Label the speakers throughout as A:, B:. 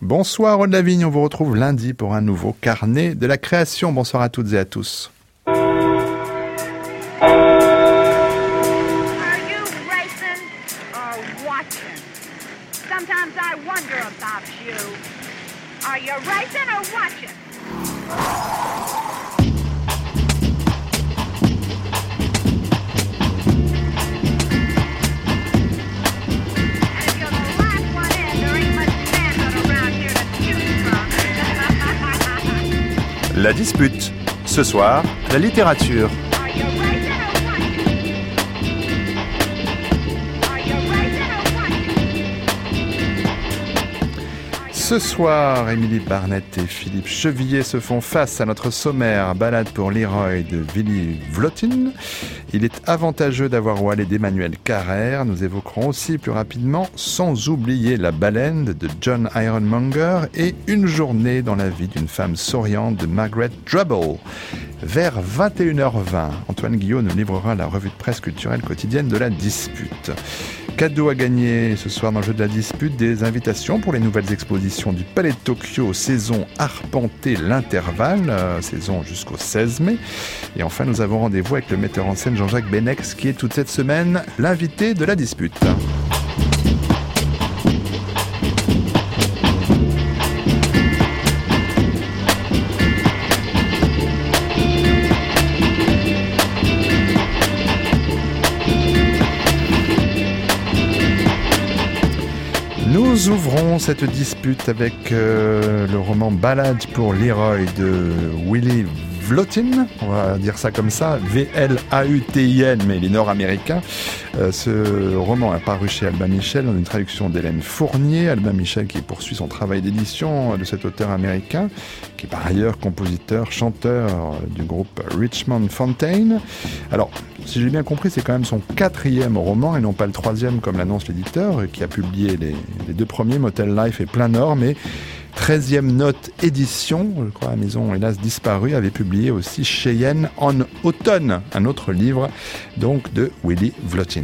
A: Bonsoir Aude Lavigne, on vous retrouve lundi pour un nouveau carnet de la création. Bonsoir à toutes et à tous.
B: Are you racing or watching? Sometimes I wonder about you. Are you racing or watching?
A: La dispute. Ce soir, la littérature. Ce soir, Émilie Barnett et Philippe Chevillet se font face à notre sommaire Balade pour Leroy de Willy Vlotin. Il est avantageux d'avoir Wallet d'Emmanuel Carrère. Nous évoquerons aussi plus rapidement Sans oublier la baleine de John Ironmonger et Une journée dans la vie d'une femme souriante de Margaret Drabble. Vers 21h20, Antoine Guillot nous livrera la revue de presse culturelle quotidienne de la dispute. Cadeau à gagner ce soir dans le jeu de la dispute, des invitations pour les nouvelles expositions du Palais de Tokyo, saison Arpenter l'intervalle, saison jusqu'au 16 mai. Et enfin, nous avons rendez-vous avec le metteur en scène Jean-Jacques Benex, qui est toute cette semaine l'invité de la dispute. Nous ouvrons cette dispute avec le roman Balade pour Leroy de Willy Vlotin, on va dire ça comme ça, V-L-A-U-T-I-N, mais il est nord-américain. Ce roman a paru chez Albin Michel dans une traduction d'Hélène Fournier. Albin Michel qui poursuit son travail d'édition de cet auteur américain, qui est par ailleurs compositeur, chanteur du groupe Richmond Fontaine. Alors, si j'ai bien compris, c'est quand même son 4e roman et non pas le 3e comme l'annonce l'éditeur, qui a publié les 2 premiers, Motel Life et Plein Nord, mais 13e note édition, je crois, la maison hélas disparue, avait publié aussi Cheyenne en automne, un autre livre donc de Willy Vlotin.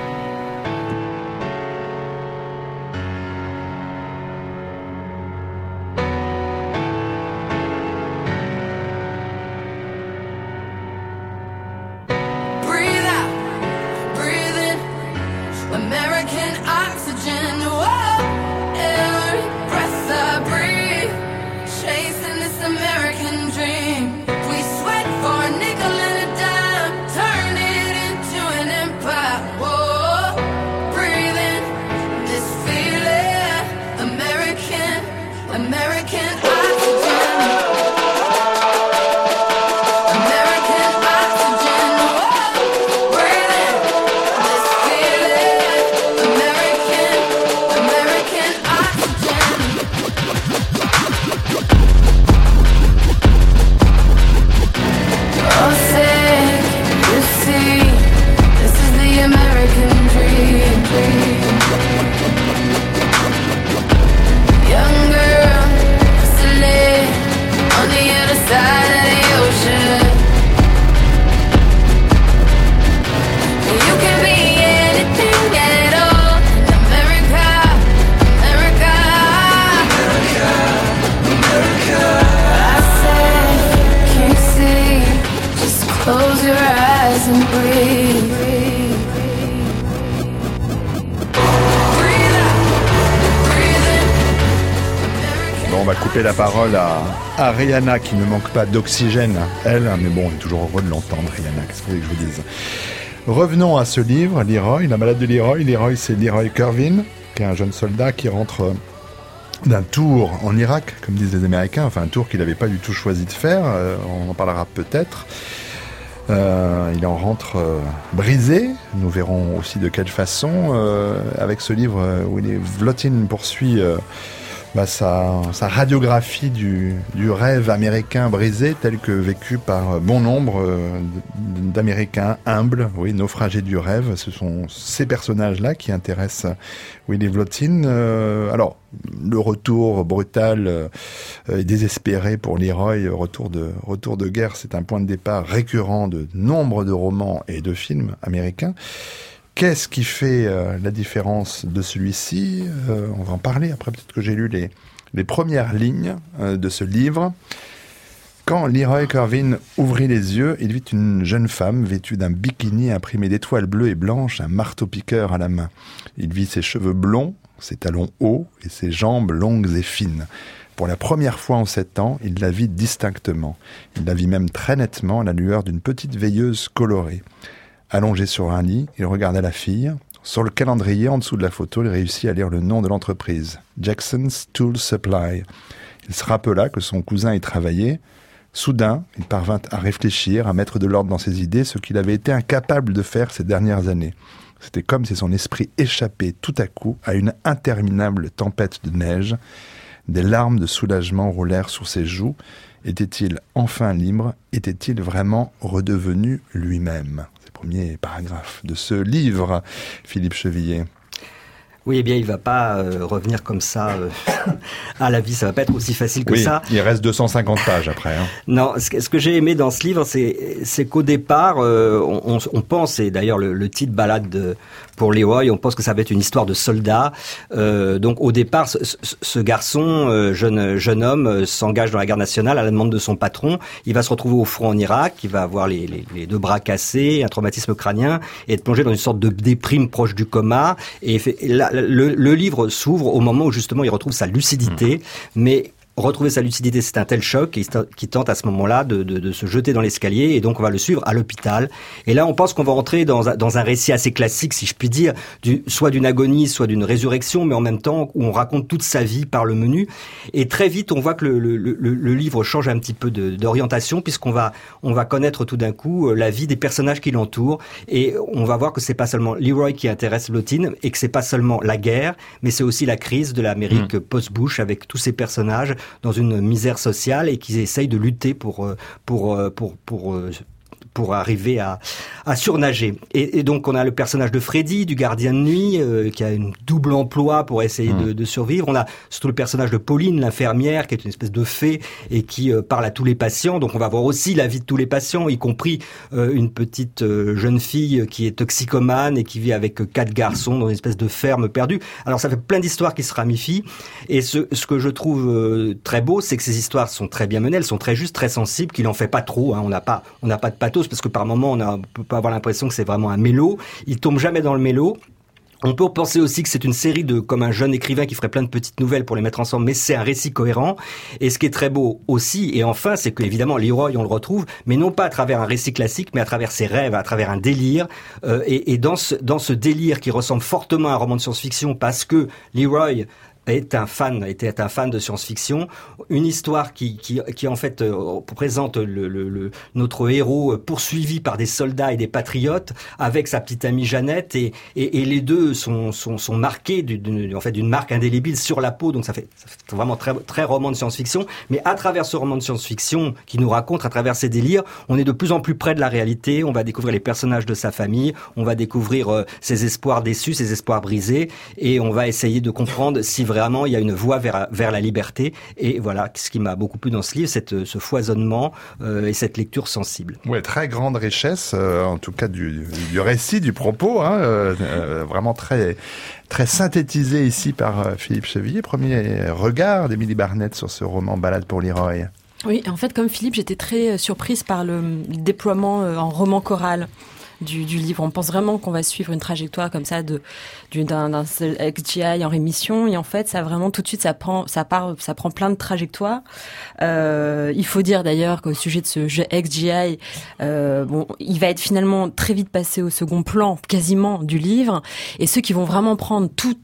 A: La parole à Rihanna qui ne manque pas d'oxygène, elle, mais bon, on est toujours heureux de l'entendre, Rihanna, qu'est-ce que vous voulez que je vous dise. Revenons à ce livre, Leroy, la balade de Leroy. Leroy, c'est Leroy Kervin, qui est un jeune soldat qui rentre d'un tour en Irak, comme disent les Américains, enfin un tour qu'il n'avait pas du tout choisi de faire, on en parlera peut-être. Il en rentre brisé, nous verrons aussi de quelle façon. Avec ce livre, Willy Vlotin poursuit sa radiographie du rêve américain brisé tel que vécu par bon nombre d'Américains humbles, oui, naufragés du rêve. Ce sont ces personnages-là qui intéressent Willy Vlotin. Alors, le retour brutal et désespéré pour Leroy, retour de guerre, c'est un point de départ récurrent de nombre de romans et de films américains. Qu'est-ce qui fait la différence de celui-ci ? On va en parler. Après, peut-être que j'ai lu les premières lignes de ce livre. Quand Leroy Corvin ouvrit les yeux, il vit une jeune femme vêtue d'un bikini imprimé d'étoiles bleues et blanches, un marteau-piqueur à la main. Il vit ses cheveux blonds, ses talons hauts et ses jambes longues et fines. Pour la première fois en 7 ans, il la vit distinctement. Il la vit même très nettement à la lueur d'une petite veilleuse colorée. Allongé sur un lit, il regardait la fille. Sur le calendrier, en dessous de la photo, il réussit à lire le nom de l'entreprise, Jackson's Tool Supply. Il se rappela que son cousin y travaillait. Soudain, il parvint à réfléchir, à mettre de l'ordre dans ses idées, ce qu'il avait été incapable de faire ces dernières années. C'était comme si son esprit échappait tout à coup à une interminable tempête de neige. Des larmes de soulagement roulèrent sur ses joues. Était-il enfin libre? Était-il vraiment redevenu lui-même? C'est le premier paragraphe de ce livre, Philippe Chevillier.
C: Oui, eh bien, il ne va pas revenir comme ça à la vie. Ça ne va pas être aussi facile que ça.
A: Il reste 250 pages après.
C: Non, ce que j'ai aimé dans ce livre, c'est qu'au départ, on pense, et d'ailleurs le titre balade pour Leroy, on pense que ça va être une histoire de soldat. Donc au départ, ce garçon, jeune homme, s'engage dans la garde nationale à la demande de son patron. Il va se retrouver au front en Irak, il va avoir les 2 bras cassés, un traumatisme crânien, et être plongé dans une sorte de déprime proche du coma. Et là, le livre s'ouvre au moment où justement il retrouve sa lucidité, mais retrouver sa lucidité, c'est un tel choc qui tente à ce moment-là de se jeter dans l'escalier, et donc on va le suivre à l'hôpital. Et là, on pense qu'on va entrer dans un récit assez classique, si je puis dire, soit d'une agonie, soit d'une résurrection, mais en même temps où on raconte toute sa vie par le menu. Et très vite, on voit que le livre change un petit peu d'orientation, puisqu'on va connaître tout d'un coup la vie des personnages qui l'entourent, et on va voir que c'est pas seulement Leroy qui intéresse Lottin, et que c'est pas seulement la guerre, mais c'est aussi la crise de l'Amérique post-Bush, avec tous ces personnages dans une misère sociale et qui essayent de lutter pour arriver à surnager. Et donc on a le personnage de Freddy, du gardien de nuit, qui a un double emploi pour essayer de survivre. On a surtout le personnage de Pauline, l'infirmière, qui est une espèce de fée et qui parle à tous les patients. Donc on va voir aussi la vie de tous les patients, y compris une petite jeune fille qui est toxicomane et qui vit avec 4 garçons dans une espèce de ferme perdue. Alors ça fait plein d'histoires qui se ramifient. Et ce que je trouve très beau, c'est que ces histoires sont très bien menées, elles sont très justes, très sensibles, qu'il en fait pas trop. Hein. On n'a pas de pathos, parce que par moment on peut pas avoir l'impression que c'est vraiment un mélo. Il tombe jamais dans le mélo. On peut penser aussi que c'est une série comme un jeune écrivain qui ferait plein de petites nouvelles pour les mettre ensemble, mais c'est un récit cohérent. Et ce qui est très beau aussi, et enfin, c'est que évidemment Leroy, on le retrouve, mais non pas à travers un récit classique, mais à travers ses rêves, à travers un délire. Et dans ce délire qui ressemble fortement à un roman de science-fiction, parce que Leroy était un fan de science-fiction, une histoire qui en fait présente notre héros poursuivi par des soldats et des patriotes avec sa petite amie Jeannette, et les deux sont marqués d'une marque indélébile sur la peau. Donc ça fait vraiment très très roman de science-fiction, mais à travers ce roman de science-fiction qui nous raconte à travers ses délires, on est de plus en plus près de la réalité. On va découvrir les personnages de sa famille, on va découvrir ses espoirs déçus, ses espoirs brisés, et on va essayer de comprendre si vraiment il y a une voie vers la liberté. Et voilà, ce qui m'a beaucoup plu dans ce livre, ce foisonnement et cette lecture sensible.
A: Ouais, très grande richesse, en tout cas du récit, du propos, hein, vraiment très très synthétisé ici par Philippe Chevillier. Premier regard d'Émilie Barnett sur ce roman Balade pour Leroy.
D: Oui, en fait, comme Philippe, j'étais très surprise par le déploiement en roman choral du livre. On pense vraiment qu'on va suivre une trajectoire comme ça d'un seul XGI en rémission, et en fait ça vraiment tout de suite ça prend plein de trajectoires. Il faut dire d'ailleurs qu'au sujet de ce jeu XGI, il va être finalement très vite passé au second plan quasiment du livre, et ceux qui vont vraiment prendre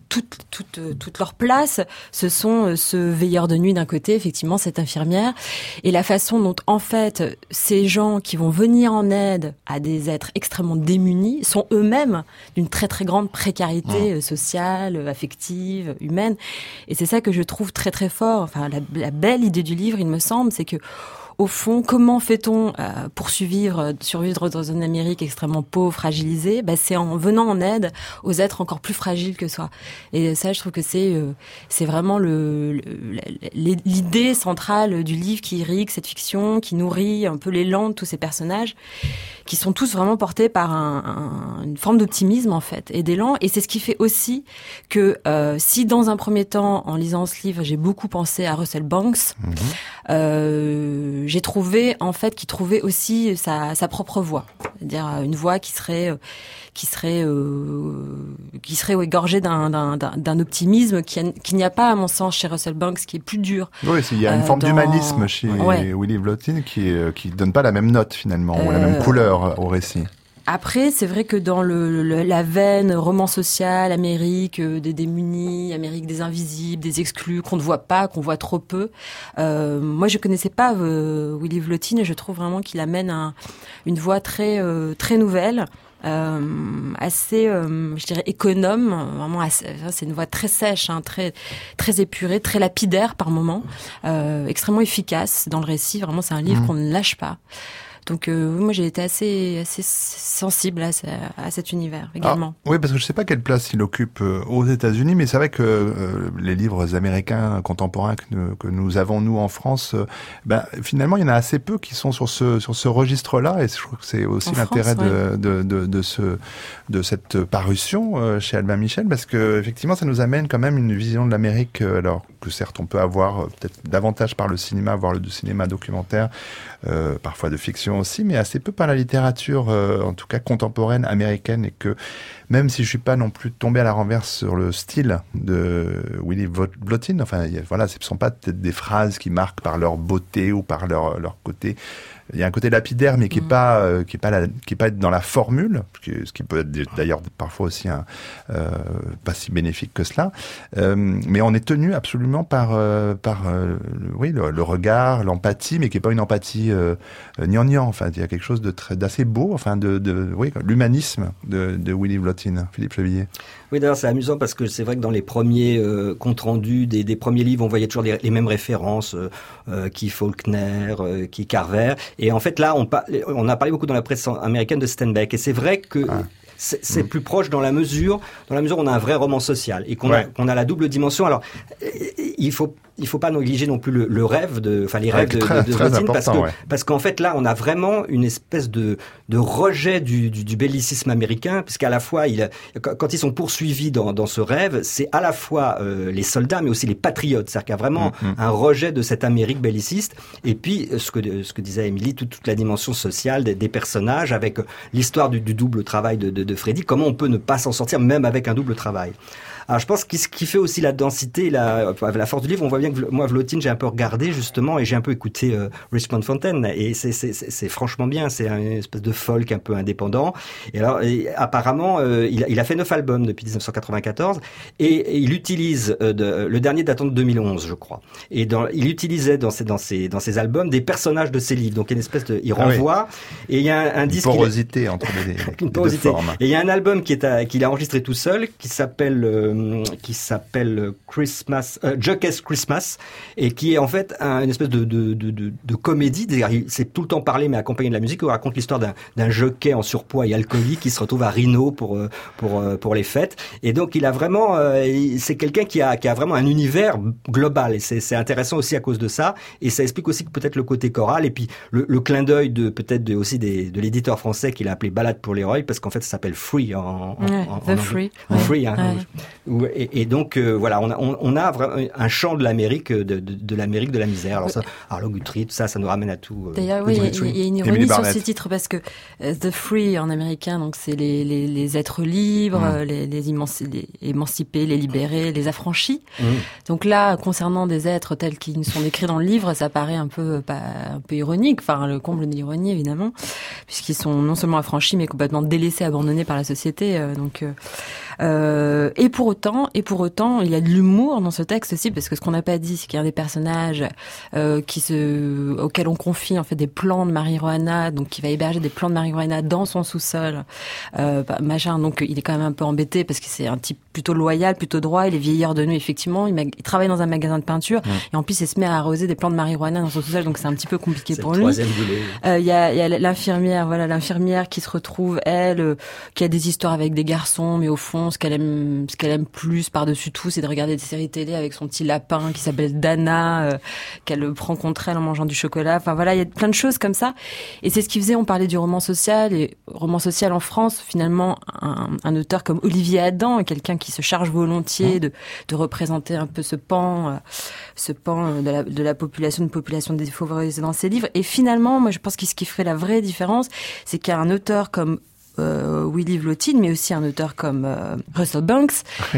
D: toute leur place, ce sont ce veilleur de nuit d'un côté, effectivement cette infirmière, et la façon dont en fait ces gens qui vont venir en aide à des êtres extrêmement démunis sont eux-mêmes d'une très très grande précarité sociale, affective, humaine. Et c'est ça que je trouve très très fort. Enfin, la belle idée du livre, il me semble, c'est que au fond, comment fait-on pour survivre dans une Amérique extrêmement pauvre, fragilisée? C'est en venant en aide aux êtres encore plus fragiles que soi. Et ça, je trouve que c'est vraiment l'idée centrale du livre qui irrigue cette fiction, qui nourrit un peu l'élan de tous ces personnages, qui sont tous vraiment portés par une forme d'optimisme en fait et d'élan. Et c'est ce qui fait aussi que si dans un premier temps, en lisant ce livre, j'ai beaucoup pensé à Russell Banks, j'ai trouvé en fait qu'il trouvait aussi sa propre voix, c'est-à-dire une voix qui serait égorgée d'un optimisme qu'il n'y a pas à mon sens chez Russell Banks, qui est plus dur.
A: Oui, il y a une forme d'humanisme chez Willie Vlotin qui donne pas la même note finalement ou la même couleur au récit.
D: Après, c'est vrai que dans la veine roman social, Amérique des démunis, Amérique des invisibles, des exclus, qu'on ne voit pas, qu'on voit trop peu. Moi, je connaissais pas Willie Vlotin et je trouve vraiment qu'il amène une voix très nouvelle. Assez, je dirais économe, vraiment. C'est une voix très sèche, très très épurée, très lapidaire par moments, extrêmement efficace dans le récit. Vraiment, c'est un livre qu'on ne lâche pas. Donc moi j'ai été assez sensible à cet univers également.
A: Oui, parce que je sais pas quelle place il occupe aux États-Unis, mais c'est vrai que les livres américains contemporains que nous avons nous en France, finalement il y en a assez peu qui sont sur ce registre-là, et je trouve que c'est aussi l'intérêt de cette parution chez Albin Michel, parce que effectivement ça nous amène quand même une vision de l'Amérique, alors que certes on peut avoir peut-être davantage par le cinéma, voire le cinéma documentaire, parfois de fiction aussi, mais assez peu par la littérature, en tout cas contemporaine américaine, et que même si je suis pas non plus tombé à la renverse sur le style de Willie Vlotin, enfin voilà, ce ne sont pas peut-être des phrases qui marquent par leur beauté ou par leur côté. Il y a un côté lapidaire, mais qui est pas dans la formule, ce qui peut être d'ailleurs parfois aussi pas si bénéfique que cela. Mais on est tenu absolument par le regard, l'empathie, mais qui est pas une empathie gnangnan. Enfin, il y a quelque chose d'assez beau, enfin l'humanisme de Willie Vlotin. Philippe Chevillier.
C: Oui, d'ailleurs, c'est amusant parce que c'est vrai que dans les premiers comptes rendus des premiers livres, on voyait toujours les mêmes références, qui Faulkner, qui Carver. Et en fait, là, on a parlé beaucoup dans la presse américaine de Steinbeck. Et c'est vrai que c'est plus proche dans la mesure où on a un vrai roman social et qu'on a la double dimension. Alors, il faut pas négliger non plus les rêves de Vlotin, parce qu'en fait là on a vraiment une espèce de rejet du bellicisme américain, puisqu'à la fois quand ils sont poursuivis dans ce rêve, c'est à la fois les soldats mais aussi les patriotes, c'est-à-dire qu'il y a vraiment un rejet de cette Amérique belliciste, et puis ce que disait Émilie, toute la dimension sociale des personnages, avec l'histoire du double travail de Freddy, comment on peut ne pas s'en sortir même avec un double travail. Alors je pense que ce qui fait aussi la densité, la force du livre, on voit bien que moi Vlotin, j'ai un peu regardé justement et j'ai un peu écouté Richmond Fontaine, et c'est franchement bien, c'est une espèce de folk un peu indépendant. Et alors apparemment il a fait 9 albums depuis 1994 et il utilise le dernier datant de 2011 je crois. Et il utilisait dans ses albums des personnages de ses livres. Donc il y a une espèce il renvoie et il y a un disque,
A: une porosité entre les deux formes. Et
C: il y a un album qu'il a enregistré tout seul qui s'appelle Christmas, Jockey's Christmas, et qui est en fait une espèce de comédie. C'est tout le temps parlé mais accompagné de la musique. On raconte l'histoire d'un jockey en surpoids et alcoolique qui se retrouve à Reno pour les fêtes. Et donc il a vraiment, c'est quelqu'un qui a vraiment un univers global, et c'est intéressant aussi à cause de ça. Et ça explique aussi que peut-être le côté choral, et puis le clin d'œil aussi de l'éditeur français qu'il a appelé Ballade pour l'héroï, parce qu'en fait ça s'appelle Free
D: The Free.
C: Free, hein. Et donc voilà, on a vraiment un champ de l'Amérique, de l'Amérique de la misère. Alors ça, Arlo Guthrie, tout ça nous ramène à tout.
D: D'ailleurs, oui, il y a une ironie sur ce titre, parce que The Free en américain, donc c'est les êtres libres, les émancipés, les libérés, les affranchis. Donc là, concernant des êtres tels qu'ils nous sont décrits dans le livre, ça paraît un peu ironique, enfin le comble de l'ironie évidemment, puisqu'ils sont non seulement affranchis mais complètement délaissés, abandonnés par la société. Et pour autant, il y a de l'humour dans ce texte aussi, parce que ce qu'on n'a pas dit, c'est qu'il y a un des personnages auquel on confie en fait des plants de marijuana, donc qui va héberger des plants de marijuana dans son sous-sol, donc il est quand même un peu embêté parce que c'est un type plutôt loyal, plutôt droit, il est vieilleur de nuit effectivement, il travaille dans un magasin de peinture et en plus il se met à arroser des plants de marijuana dans son sous-sol, donc c'est un petit peu compliqué pour lui.
C: C'est le troisième boulot.
D: Il y a l'infirmière qui se retrouve, elle, qui a des histoires avec des garçons, mais au fond ce qu'elle aime plus par-dessus tout, c'est de regarder des séries télé avec son petit lapin qui s'appelle Dana, qu'elle prend contre elle en mangeant du chocolat. Enfin voilà, il y a plein de choses comme ça. Et c'est ce qui faisait, on parlait du roman social, et roman social en France, finalement, un auteur comme Olivier Adam, quelqu'un qui se charge volontiers de représenter un peu ce pan de la population, une population défavorisée dans ses livres. Et finalement, moi je pense que ce qui ferait la vraie différence, c'est qu'il y a un auteur comme Willy Vlottin, mais aussi un auteur comme Russell Banks.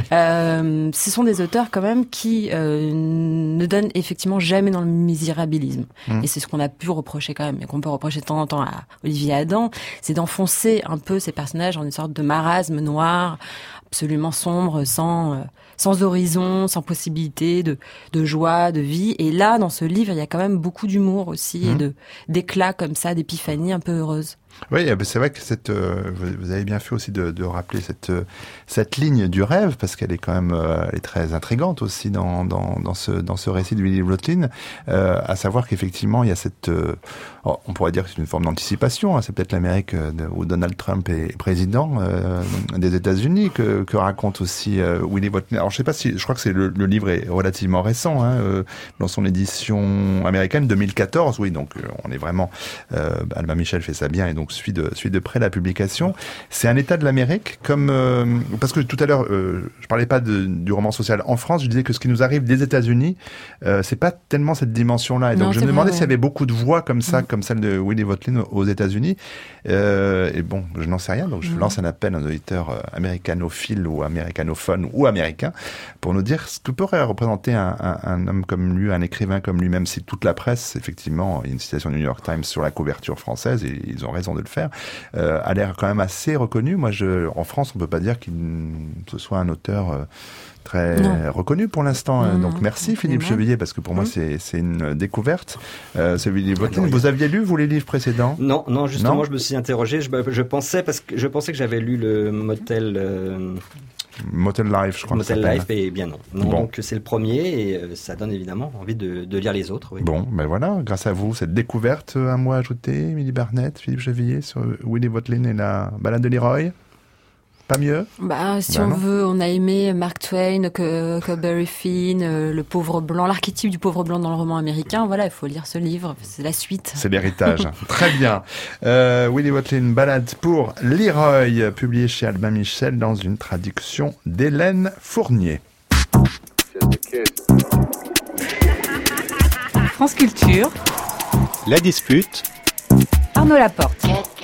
D: Ce sont des auteurs quand même qui ne donnent effectivement jamais dans le misérabilisme. Et c'est ce qu'on a pu reprocher quand même, et qu'on peut reprocher de temps en temps à Olivier Adam, c'est d'enfoncer un peu ces personnages en une sorte de marasme noir, absolument sombre, sans horizon, sans possibilité de joie, de vie. Et là, dans ce livre, il y a quand même beaucoup d'humour aussi, et d'éclats comme ça, d'épiphanie un peu heureuse.
A: Oui, c'est vrai que vous avez bien fait aussi de rappeler cette ligne du rêve, parce qu'elle est quand même elle est très intrigante aussi dans ce récit de Willy Vlottin, à savoir qu'effectivement il y a on pourrait dire que c'est une forme d'anticipation, hein, c'est peut-être l'Amérique où Donald Trump est président des États-Unis que raconte aussi Willy Vlottin. Alors je crois que le livre est relativement récent, hein, dans son édition américaine 2014, oui, donc on est vraiment Albin Michel fait ça bien et donc suit de près la publication. C'est un état de l'Amérique, parce que tout à l'heure je parlais pas du roman social en France, je disais que ce qui nous arrive des États-Unis, c'est pas tellement cette dimension-là. Et donc je me demandais s'il y avait beaucoup de voix comme ça, comme celle de Willy Vlottin aux États-Unis. Et bon, je n'en sais rien, donc je lance un appel à un auditeur américanophile ou américanophone ou américain pour nous dire ce que pourrait représenter un homme comme lui, un écrivain comme lui, même si toute la presse, effectivement, il y a une citation du New York Times sur la couverture française, et ils ont raison de le faire, a l'air quand même assez reconnu. Moi, en France, on peut pas dire qu'il ce soit un auteur très reconnu pour l'instant. Donc merci Philippe Chevillier, parce que pour moi c'est une découverte. Ce Willy Vlottin. Vous aviez lu, vous, les livres précédents ?
C: Non, justement, je me suis interrogé. Je pensais que j'avais lu le Motel Life, je crois. Motel Life, et bien non. Bon. Donc c'est le premier, et ça donne évidemment envie de lire les autres. Oui.
A: Bon, ben voilà, grâce à vous, cette découverte, un mot à ajouter, Émilie Barnett, Philippe Chevillier, sur Willy Vlottin et la balade de Leroy ? Pas mieux ?
D: Si on veut, on a aimé Mark Twain, Huckleberry Finn, le pauvre blanc, l'archétype du pauvre blanc dans le roman américain. Voilà, il faut lire ce livre, c'est la suite.
A: C'est l'héritage. Très bien. Willy Vlottin, balade pour Leroy, publié chez Albin Michel dans une traduction d'Hélène Fournier.
E: France Culture.
F: La dispute.
E: Arnaud Laporte.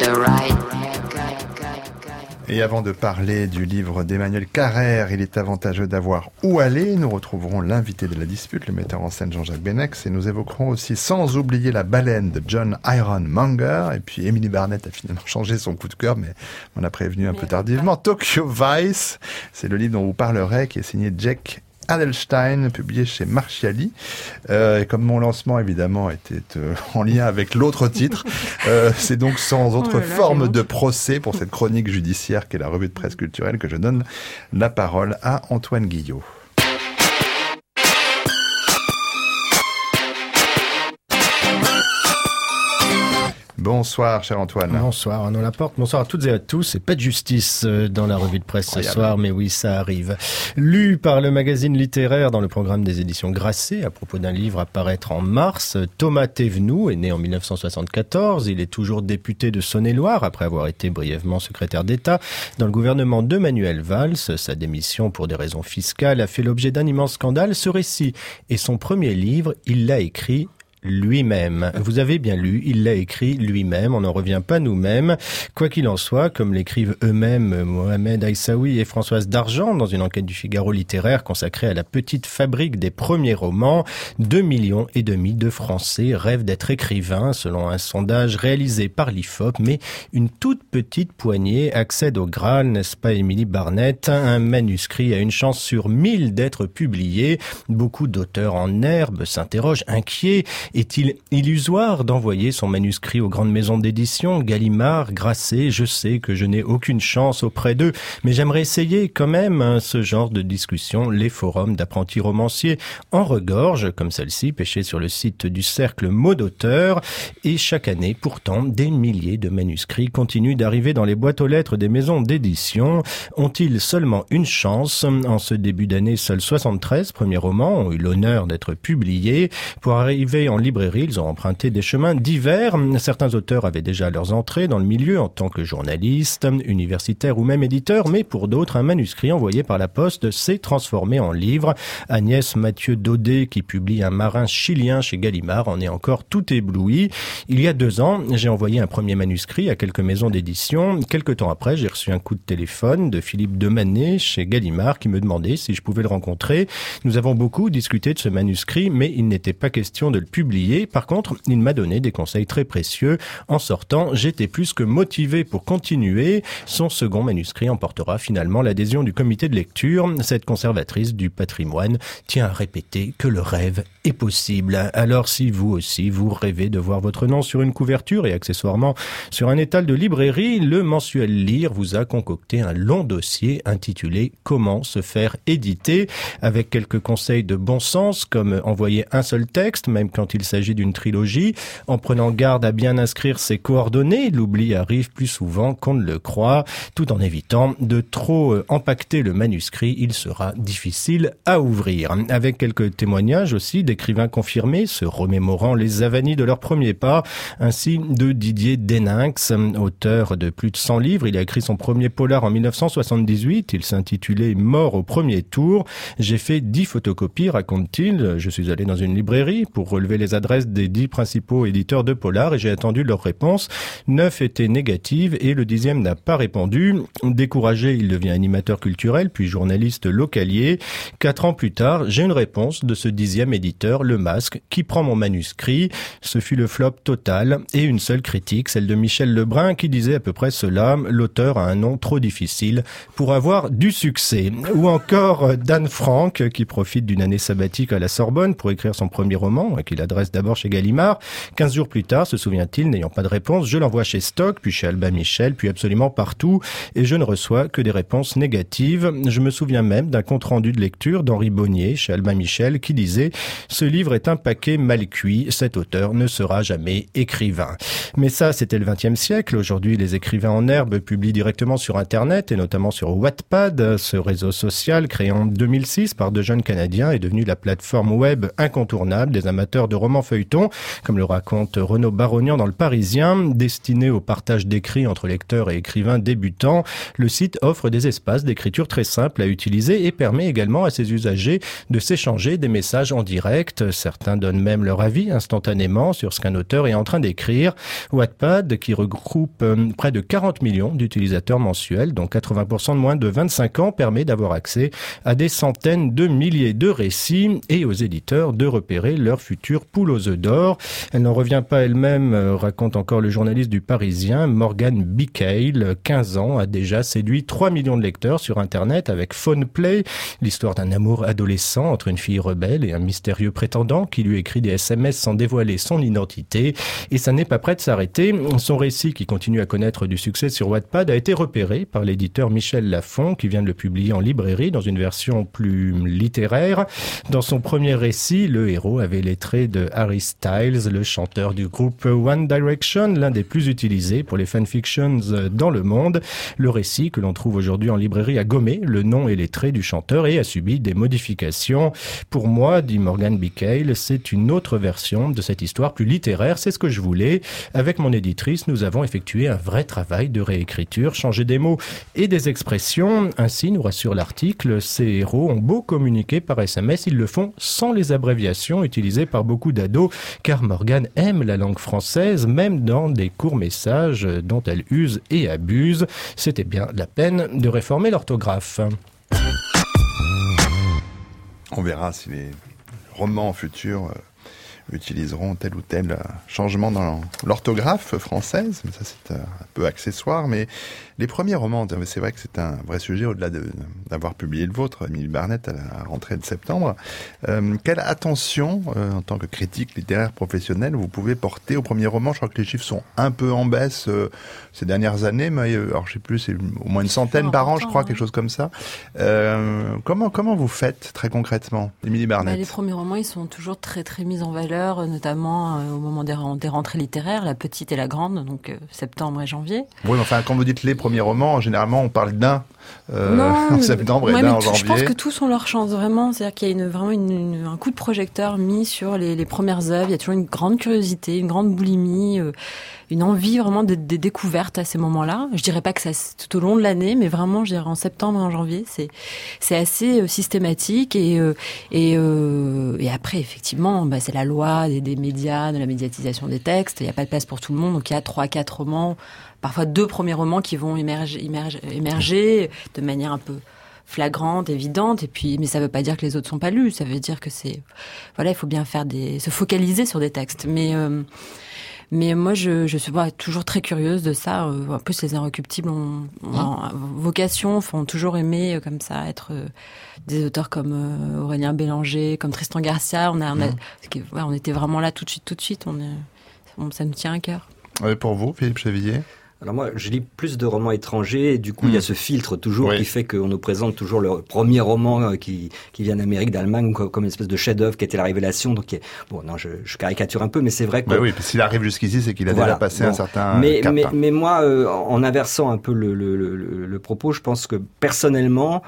A: Et avant de parler du livre d'Emmanuel Carrère, il est avantageux d'avoir où aller. Nous retrouverons l'invité de la dispute, le metteur en scène Jean-Jacques Benex, et nous évoquerons aussi Sans oublier la baleine de John Ironmonger. Et puis Émilie Barnett a finalement changé son coup de cœur, mais on a prévenu un peu tardivement. Tokyo Vice, c'est le livre dont vous parlerez, qui est signé Jack Adelstein, publié chez Marchiali. Et comme mon lancement, évidemment, était en lien avec l'autre titre, c'est donc sans autre forme de procès pour cette chronique judiciaire qu'est la revue de presse culturelle que je donne la parole à Antoine Guillot. Bonsoir, cher Antoine.
G: Bonsoir, Arnaud Laporte. Bonsoir à toutes et à tous. Et pas de justice dans la revue de presse ce soir, mais oui, ça arrive. Lu par le magazine littéraire dans le programme des éditions Grasset, à propos d'un livre à paraître en mars, Thomas Thévenoud est né en 1974. Il est toujours député de Saône-et-Loire, après avoir été brièvement secrétaire d'État dans le gouvernement de Manuel Valls. Sa démission pour des raisons fiscales a fait l'objet d'un immense scandale. Ce récit est son premier livre. Il l'a écrit lui-même. Vous avez bien lu, il l'a écrit lui-même, on n'en revient pas nous-mêmes. Quoi qu'il en soit, comme l'écrivent eux-mêmes Mohamed Aïssaoui et Françoise Dargent dans une enquête du Figaro littéraire consacrée à la petite fabrique des premiers romans, 2,5 millions de Français rêvent d'être écrivains, selon un sondage réalisé par l'IFOP, mais une toute petite poignée accède au Graal, n'est-ce pas Émilie Barnett? Un manuscrit a une chance sur 1000 d'être publié. Beaucoup d'auteurs en herbe s'interrogent, inquiets. Est-il illusoire d'envoyer son manuscrit aux grandes maisons d'édition, Gallimard, Grasset? Je sais que je n'ai aucune chance auprès d'eux, mais j'aimerais essayer quand même ce genre de discussion. Les forums d'apprentis romanciers en regorgent, comme celle-ci, pêchée sur le site du Cercle Mots d'auteur. Et chaque année, pourtant, des milliers de manuscrits continuent d'arriver dans les boîtes aux lettres des maisons d'édition. Ont-ils seulement une chance? En ce début d'année, seuls 73 premiers romans ont eu l'honneur d'être publiés. Pour arriver en librairie, ils ont emprunté des chemins divers. Certains auteurs avaient déjà leurs entrées dans le milieu en tant que journalistes, universitaires ou même éditeurs, mais pour d'autres, un manuscrit envoyé par la poste s'est transformé en livre. Agnès Mathieu-Daudet, qui publie Un marin chilien chez Gallimard, en est encore tout ébloui. Il y a 2 ans, j'ai envoyé un premier manuscrit à quelques maisons d'édition. Quelque temps après, j'ai reçu un coup de téléphone de Philippe Demanet chez Gallimard qui me demandait si je pouvais le rencontrer. Nous avons beaucoup discuté de ce manuscrit, mais il n'était pas question de le publier. Par contre, il m'a donné des conseils très précieux. En sortant, j'étais plus que motivé pour continuer. Son second manuscrit emportera finalement l'adhésion du comité de lecture. Cette conservatrice du patrimoine tient à répéter que le rêve est possible. Alors si vous aussi, vous rêvez de voir votre nom sur une couverture et accessoirement sur un étal de librairie, le mensuel Lire vous a concocté un long dossier intitulé « Comment se faire éditer ?» avec quelques conseils de bon sens comme envoyer un seul texte, même quand il s'agit d'une trilogie, en prenant garde à bien inscrire ses coordonnées. L'oubli arrive plus souvent qu'on ne le croit, tout en évitant de trop empaqueter le manuscrit. Il sera difficile à ouvrir. Avec quelques témoignages aussi d'écrivains confirmés, se remémorant les avanies de leurs premiers pas, ainsi de Didier Deninx, auteur de plus de 100 livres. Il a écrit son premier polar en 1978. Il s'intitulait « Mort au premier tour ». J'ai fait 10 photocopies, raconte-t-il. Je suis allé dans une librairie pour relever les adresses des 10 principaux éditeurs de polar et j'ai attendu leurs réponses. 9 étaient négatives et le 10e n'a pas répondu. Découragé, il devient animateur culturel puis journaliste localier. 4 ans plus tard, j'ai une réponse de ce 10e éditeur, Le Masque, qui prend mon manuscrit. Ce fut le flop total et une seule critique, celle de Michel Lebrun, qui disait à peu près cela: l'auteur a un nom trop difficile pour avoir du succès. Ou encore Dan Frank, qui profite d'une année sabbatique à la Sorbonne pour écrire son premier roman, qu'il adresse d'abord chez Gallimard. 15 jours plus tard, se souvient-il, n'ayant pas de réponse, je l'envoie chez Stock, puis chez Albin Michel, puis absolument partout, et je ne reçois que des réponses négatives. Je me souviens même d'un compte-rendu de lecture d'Henri Bonnier chez Albin Michel qui disait « Ce livre est un paquet mal cuit, cet auteur ne sera jamais écrivain ». Mais ça, c'était le XXe siècle. Aujourd'hui, les écrivains en herbe publient directement sur Internet et notamment sur Wattpad. Ce réseau social, créé en 2006 par 2 jeunes Canadiens, est devenu la plateforme web incontournable des amateurs de romans feuilletons, comme le raconte Renaud Barognan dans Le Parisien. Destiné au partage d'écrits entre lecteurs et écrivains débutants, le site offre des espaces d'écriture très simples à utiliser et permet également à ses usagers de s'échanger des messages en direct. Certains donnent même leur avis instantanément sur ce qu'un auteur est en train d'écrire. Wattpad, qui regroupe près de 40 millions d'utilisateurs mensuels, dont 80% de moins de 25 ans, permet d'avoir accès à des centaines de milliers de récits et aux éditeurs de repérer leur future poule aux œufs d'or. Elle n'en revient pas elle-même, raconte encore le journaliste du Parisien, Morgane Bicale. 15 ans, a déjà séduit 3 millions de lecteurs sur Internet avec Phoneplay, l'histoire d'un amour adolescent entre une fille rebelle et un mystérieux prétendant qui lui écrit des SMS sans dévoiler son identité. Et ça n'est pas prêt de s'arrêter. Son récit, qui continue à connaître du succès sur Wattpad, a été repéré par l'éditeur Michel Lafon, qui vient de le publier en librairie dans une version plus littéraire. Dans son premier récit, le héros avait les traits de Harry Styles, le chanteur du groupe One Direction, l'un des plus utilisés pour les fanfictions dans le monde. Le récit, que l'on trouve aujourd'hui en librairie, a gommé le nom et les traits du chanteur et a subi des modifications. Pour moi, dit Morgane Bicale, c'est une autre version de cette histoire plus littéraire, c'est ce que je voulais. Avec mon éditrice, nous avons effectué un vrai travail de réécriture, changé des mots et des expressions. Ainsi, nous rassure l'article, ces héros ont beau communiquer par SMS, ils le font sans les abréviations utilisées par beaucoup d'ados, car Morgane aime la langue française, même dans des courts messages dont elle use et abuse. C'était bien la peine de réformer l'orthographe.
A: On verra si les romans futurs utiliseront tel ou tel changement dans l'orthographe française, mais ça c'est un peu accessoire. Mais les premiers romans, c'est vrai que c'est un vrai sujet au-delà d'avoir publié le vôtre, Émilie Barnett, à la rentrée de septembre. Quelle attention, en tant que critique littéraire professionnelle, vous pouvez porter au premier roman? Je crois que les chiffres sont un peu en baisse ces dernières années, mais alors je sais plus, c'est au moins une centaine par an, je crois, quelque chose comme ça. Comment vous faites très concrètement, Émilie Barnett?
D: Les premiers romans, ils sont toujours très très mis en valeur, notamment au moment des rentrées littéraires, la petite et la grande, donc septembre et janvier.
A: Oui, mais enfin, quand vous dites les premiers romans, généralement, on parle d'un en septembre et d'un en janvier.
D: Je pense que tous ont leur chance, vraiment. C'est-à-dire qu'il y a vraiment un coup de projecteur mis sur les premières œuvres. Il y a toujours une grande curiosité, une grande boulimie, une envie vraiment des découvertes à ces moments-là. Je dirais pas que c'est tout au long de l'année, mais vraiment, je dirais en septembre et en janvier, c'est assez systématique. Et après, effectivement, c'est la loi des médias, de la médiatisation des textes. Il n'y a pas de place pour tout le monde, donc il y a 3-4 romans, parfois 2 premiers romans qui vont émerger de manière un peu flagrante, évidente, mais ça veut pas dire que les autres sont pas lus, ça veut dire que il faut bien se focaliser sur des textes. Mais moi, je suis toujours très curieuse de ça. En plus, les Inrecuptibles ont vocation, ont toujours aimé comme ça être des auteurs comme Aurélien Bélanger, comme Tristan Garcia. On était vraiment là tout de suite. Ça nous tient à cœur.
A: Pour vous, Philippe Chevillier?
C: Alors moi, je lis plus de romans étrangers, et du coup, il y a ce filtre toujours qui fait qu'on nous présente toujours le premier roman qui vient d'Amérique, d'Allemagne, comme une espèce de chef-d'œuvre qui était la révélation. Donc, je caricature un peu, mais c'est vrai que...
A: oui, s'il arrive jusqu'ici, c'est qu'il a déjà passé un certain cap.
C: Mais moi, en inversant un peu le propos, je pense que personnellement,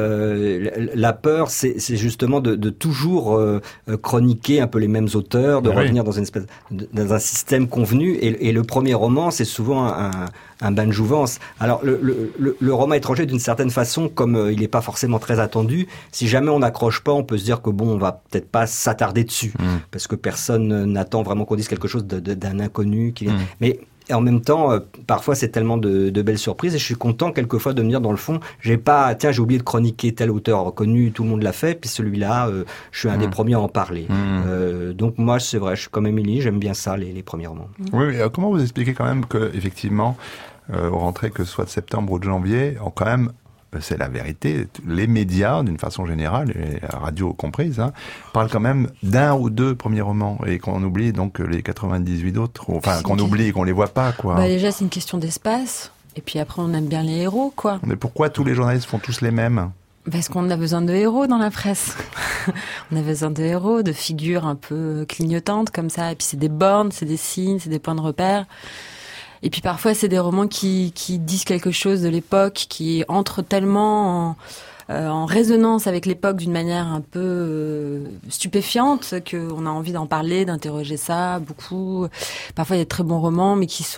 C: la peur, c'est justement de toujours chroniquer un peu les mêmes auteurs, de revenir dans dans un système convenu. Et le premier roman, c'est souvent un bain de jouvence. Alors le roman étranger, d'une certaine façon, comme il n'est pas forcément très attendu, si jamais on n'accroche pas, on peut se dire que on va peut-être pas s'attarder dessus, parce que personne n'attend vraiment qu'on dise quelque chose d'un inconnu qui vient. Mais en même temps, parfois c'est tellement de belles surprises, et je suis content quelquefois de me dire, dans le fond, j'ai oublié de chroniquer tel auteur reconnu, tout le monde l'a fait, puis celui-là, je suis un des premiers à en parler. Donc moi, c'est vrai, je suis comme Émilie, j'aime bien ça, les premiers romans.
A: Oui, comment vous expliquez quand même que, effectivement, aux rentrées, que ce soit de septembre ou de janvier, quand même, c'est la vérité, les médias, d'une façon générale, et la radio comprise, parlent quand même d'un ou 2 premiers romans, et qu'on oublie donc les 98 autres, qu'on oublie et qu'on les voit pas, quoi.
D: Déjà, c'est une question d'espace, et puis après, on aime bien les héros, quoi.
A: Mais pourquoi tous les journalistes font tous les mêmes?
D: Parce qu'on a besoin de héros dans la presse. On a besoin de héros, de figures un peu clignotantes, comme ça, et puis c'est des bornes, c'est des signes, c'est des points de repère. Et puis parfois, c'est des romans qui disent quelque chose de l'époque, qui entrent tellement en résonance avec l'époque d'une manière un peu stupéfiante qu'on a envie d'en parler, d'interroger ça beaucoup. Parfois, il y a de très bons romans, mais qui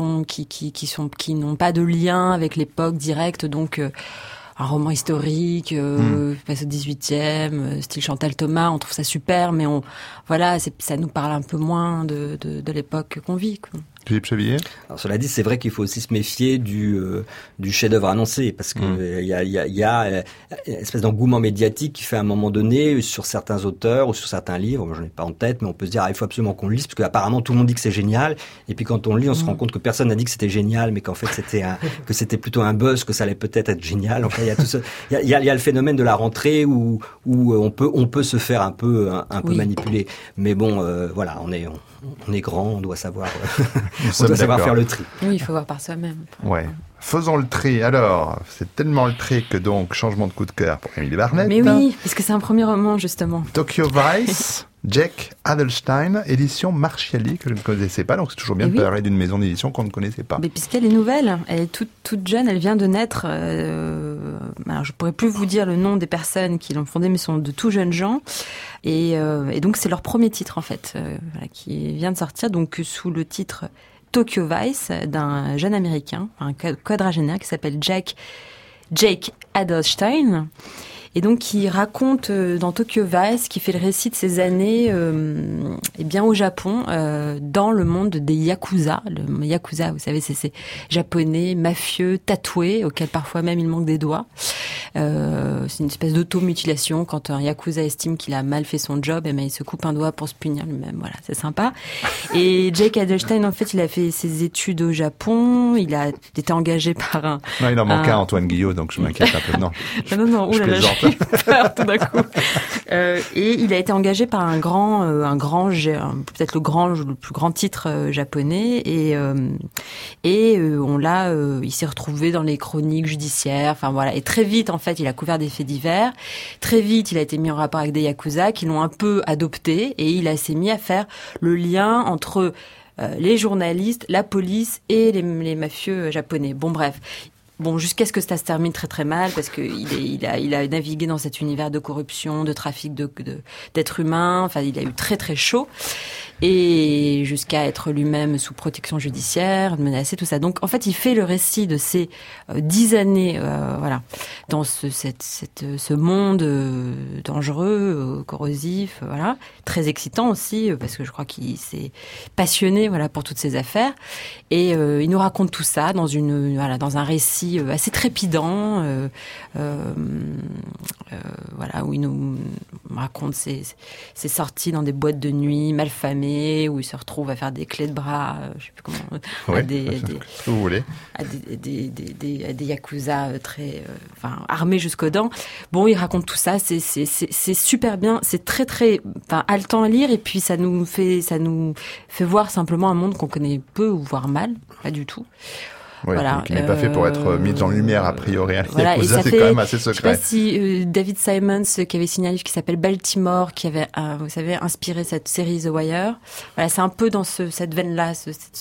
D: n'ont pas de lien avec l'époque directe, donc un roman historique, passe au 18e, style Chantal Thomas, on trouve ça super, mais ça nous parle un peu moins de l'époque qu'on vit, quoi.
A: Philippe Chevillier.
C: Alors, cela dit, c'est vrai qu'il faut aussi se méfier du chef-d'œuvre annoncé, parce que il y a une espèce d'engouement médiatique qui fait à un moment donné sur certains auteurs ou sur certains livres. Moi, j'en ai pas en tête, mais on peut se dire il faut absolument qu'on le lise, parce que apparemment tout le monde dit que c'est génial. Et puis quand on le lit, on se rend compte que personne n'a dit que c'était génial, mais qu'en fait c'était plutôt un buzz, que ça allait peut-être être génial. Enfin, il y a tout ça. Il y a le phénomène de la rentrée où on peut se faire un peu manipuler. Mais bon, on est grand, on doit savoir. On doit savoir faire le tri.
D: Oui, il faut voir par soi-même.
A: Ouais. Faisons le tri. Alors, c'est tellement le tri que donc, changement de coup de cœur pour Émilie Barnett.
D: Mais oui, puisque c'est un premier roman, justement.
A: Tokyo Vice, Jack Adelstein, édition Marchiali, que je ne connaissais pas. Donc, c'est toujours bien de parler d'une maison d'édition qu'on ne connaissait pas.
D: Mais puisqu'elle est nouvelle, elle est toute jeune, elle vient de naître. Alors, je pourrais plus vous dire le nom des personnes qui l'ont fondée, mais ce sont de tout jeunes gens. Et donc, c'est leur premier titre, en fait, qui vient de sortir, donc sous le titre Tokyo Vice, d'un jeune Américain, un quadragénaire qui s'appelle Jake Adelstein. Et donc, il raconte dans Tokyo Vice, qui fait le récit de ses années au Japon, dans le monde des yakuza. Le yakuza, vous savez, c'est ces japonais mafieux, tatoués, auxquels parfois même il manque des doigts. C'est une espèce d'automutilation. Quand un yakuza estime qu'il a mal fait son job, il se coupe un doigt pour se punir lui-même. Voilà, c'est sympa. Et Jake Adelstein, en fait, il a fait ses études au Japon. Il a été engagé par un...
A: Non, il en manquait un, Antoine Guillot, donc je m'inquiète un peu. Non,
D: non,
A: je plaisante.
D: J'ai peur tout d'un coup. Et il a été engagé par un grand, peut-être le plus grand titre japonais. Et il s'est retrouvé dans les chroniques judiciaires. Enfin voilà. Et très vite, en fait, il a couvert des faits divers. Très vite, il a été mis en rapport avec des yakuza qui l'ont un peu adopté, et il s'est mis à faire le lien entre les journalistes, la police et les mafieux japonais. Bon, bref. Bon, jusqu'à ce que ça se termine très très mal, parce que il a navigué dans cet univers de corruption, de trafic d'êtres humains. Enfin, il a eu très très chaud, et jusqu'à être lui-même sous protection judiciaire, menacé, tout ça. Donc, en fait, il fait le récit de ces 10 années, dans ce monde dangereux, corrosif, voilà, très excitant aussi, parce que je crois qu'il s'est passionné, pour toutes ces affaires. Et il nous raconte tout ça dans dans un récit assez trépidant, où il nous raconte ses sorties dans des boîtes de nuit malfamées, où il se retrouve à faire des clés de bras, je sais plus comment, à des yakuza très, armés jusqu'aux dents. Bon, il raconte tout ça, c'est super bien, c'est très très, haletant à lire, et puis ça nous fait voir simplement un monde qu'on connaît peu ou voire mal, pas du tout.
A: Oui,
D: voilà,
A: qui n'est pas fait pour être mis en lumière a priori.
D: Voilà,
A: et ça, c'est quand même assez secret.
D: Je sais pas si David Simons, qui avait signé un livre qui s'appelle Baltimore, qui avait, vous savez, inspiré cette série The Wire. Voilà, c'est un peu dans cette veine-là,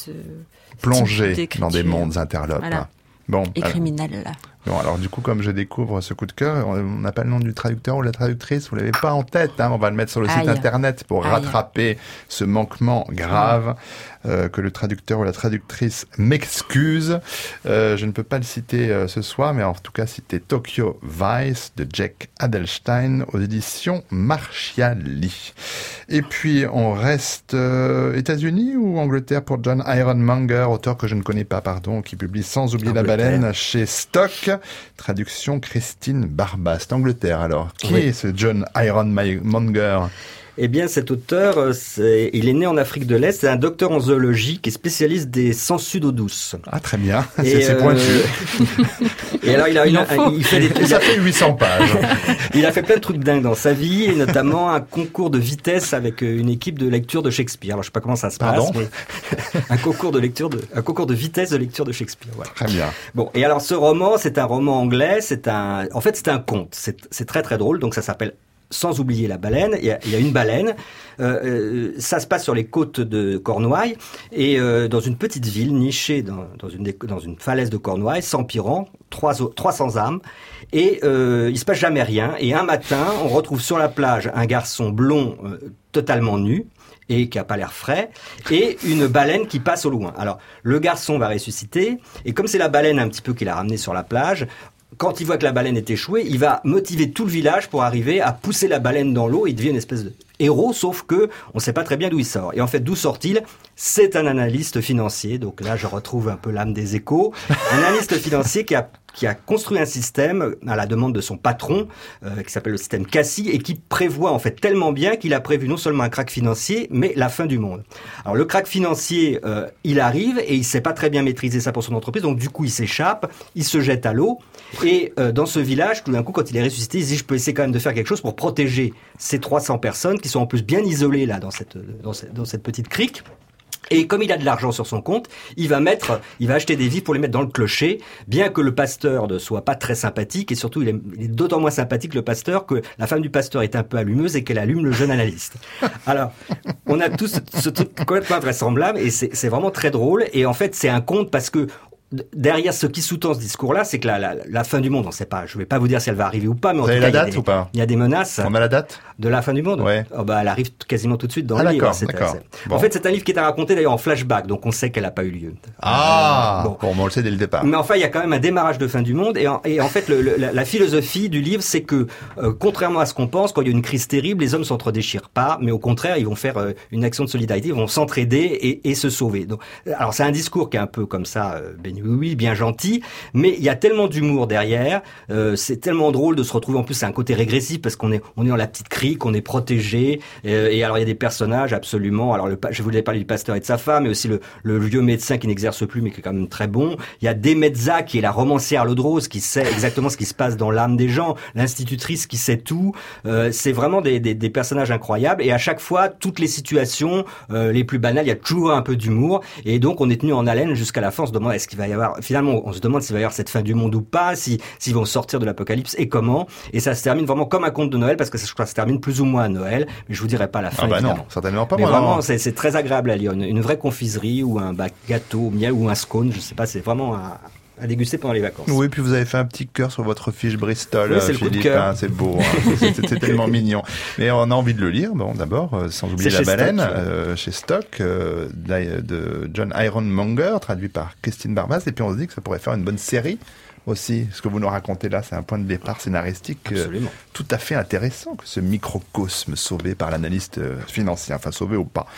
A: plongé dans des mondes interlopes.
D: Voilà.
A: Bon,
D: et criminel, là.
A: Bon, alors du coup, comme je découvre ce coup de cœur, on n'a pas le nom du traducteur ou la traductrice, vous l'avez pas en tête, on va le mettre sur le site internet pour rattraper ce manquement grave, que le traducteur ou la traductrice m'excuse. Je ne peux pas le citer ce soir, mais en tout cas citer Tokyo Vice de Jake Adelstein aux éditions Marchiali. Et puis on reste États-Unis ou Angleterre pour John Ironmonger, auteur que je ne connais pas, qui publie Sans oublier la baleine chez Stock. Traduction Christine Barbas. Angleterre alors. Qui est ce John Ironmonger ?
C: Eh bien, cet auteur, il est né en Afrique de l'Est. C'est un docteur en zoologie qui est spécialiste des sangsues d'eau douce.
A: Ah, très bien. C'est pointu.
C: Et alors, il fait des...
A: Ça fait 800 pages.
C: Il a fait plein de trucs dingues dans sa vie, et notamment un concours de vitesse avec une équipe de lecture de Shakespeare. Alors, je sais pas comment ça se passe, mais un concours de vitesse de lecture de Shakespeare. Voilà.
A: Très bien.
C: Bon, et alors, ce roman, c'est un roman anglais. En fait, c'est un conte. C'est très très drôle. Donc, ça s'appelle Sans oublier la baleine. Il y a une baleine. Ça se passe sur les côtes de Cornouailles, et dans une petite ville nichée dans une falaise de Cornouailles, s'empirant 300 âmes, et il se passe jamais rien. Et un matin, on retrouve sur la plage un garçon blond totalement nu, et qui a pas l'air frais, et une baleine qui passe au loin. Alors, le garçon va ressusciter, et comme c'est la baleine un petit peu qu'il a ramené sur la plage, quand il voit que la baleine est échouée, il va motiver tout le village pour arriver à pousser la baleine dans l'eau. Il devient une espèce de héros, sauf que on sait pas très bien d'où il sort. Et en fait, d'où sort-il ? C'est un analyste financier. Donc là, je retrouve un peu l'âme des Échos. Un analyste financier qui a construit un système à la demande de son patron, qui s'appelle le système Cassie, et qui prévoit en fait tellement bien qu'il a prévu non seulement un krach financier, mais la fin du monde. Alors le krach financier, il arrive, et il sait pas très bien maîtriser ça pour son entreprise, donc du coup il s'échappe, il se jette à l'eau, et dans ce village, tout d'un coup, quand il est ressuscité, il se dit, je peux essayer quand même de faire quelque chose pour protéger ces 300 personnes qui sont en plus bien isolées là dans cette petite crique. Et comme il a de l'argent sur son compte, il va acheter des vivres pour les mettre dans le clocher, bien que le pasteur ne soit pas très sympathique, et surtout il est d'autant moins sympathique, le pasteur, que la femme du pasteur est un peu allumeuse et qu'elle allume le jeune analyste. Alors, on a tous ce truc complètement invraisemblable, et c'est vraiment très drôle, et en fait c'est un conte parce que derrière ce qui sous-tend ce discours-là, c'est que la fin du monde, on ne sait pas. Je ne vais pas vous dire si elle va arriver ou pas, mais en tout cas,
A: la date ou pas ?
C: Il y a des menaces.
A: On a la date
C: de la fin du monde.
A: Ouais.
C: Oh bah, elle arrive quasiment tout de suite dans le livre.
A: D'accord. Bon.
C: En fait, c'est un livre qui est raconté d'ailleurs en flashback, donc on sait qu'elle n'a pas eu lieu.
A: Bon, on le sait dès le départ.
C: Mais enfin, il y a quand même un démarrage de fin du monde, et en fait, la philosophie du livre, c'est que contrairement à ce qu'on pense, quand il y a une crise terrible, les hommes s'entre-déchirent pas, mais au contraire, ils vont faire une action de solidarité, ils vont s'entraider et se sauver. Donc, alors c'est un discours qui est un peu comme ça, oui, bien gentil, mais il y a tellement d'humour derrière, c'est tellement drôle de se retrouver. En plus, c'est un côté régressif parce qu'on est dans la petite crique, on est protégé, et alors il y a des personnages absolument. Alors je voulais parler du pasteur et de sa femme, mais aussi le vieux médecin qui n'exerce plus, mais qui est quand même très bon. Il y a Demetza qui est la romancière Lodrose, qui sait exactement ce qui se passe dans l'âme des gens, l'institutrice qui sait tout. C'est vraiment des personnages incroyables, et à chaque fois, toutes les situations les plus banales, il y a toujours un peu d'humour, et donc on est tenu en haleine jusqu'à la fin. On se demande est-ce qu'il va y avoir, finalement, on se demande s'il va y avoir cette fin du monde ou pas, s'ils vont sortir de l'apocalypse et comment. Et ça se termine vraiment comme un conte de Noël, parce que je crois que ça se termine plus ou moins à Noël, mais je vous dirai pas la fin.
A: Non, certainement pas.
C: Mais vraiment, c'est très agréable à lire. Une vraie confiserie ou un gâteau au miel ou un scone, je sais pas, c'est vraiment à déguster pendant les vacances.
A: Oui, puis vous avez fait un petit cœur sur votre fiche Bristol,
C: oui, c'est
A: Philippe,
C: le coup de cœur.
A: c'est beau, c'est tellement mignon. Mais on a envie de le lire, d'abord, sans oublier La Baleine, chez Stock, de John Ironmonger, traduit par Christine Barbaz, et puis on se dit que ça pourrait faire une bonne série aussi. Ce que vous nous racontez là, c'est un point de départ scénaristique tout à fait intéressant, que ce microcosme sauvé par l'analyste financier, enfin sauvé ou pas.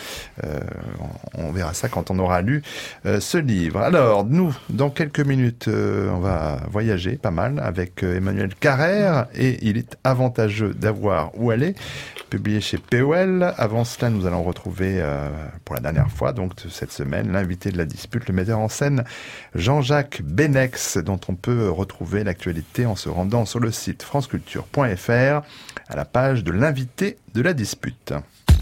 A: On verra ça quand on aura lu ce livre. Alors, nous, dans quelques minutes, on va voyager pas mal avec Emmanuel Carrère, et il est avantageux d'avoir où aller, publié chez POL. Avant cela, nous allons retrouver pour la dernière fois, donc cette semaine, l'invité de la dispute, le metteur en scène Jean-Jacques Benex, dont on peut retrouver l'actualité en se rendant sur le site franceculture.fr à la page de l'invité de la dispute.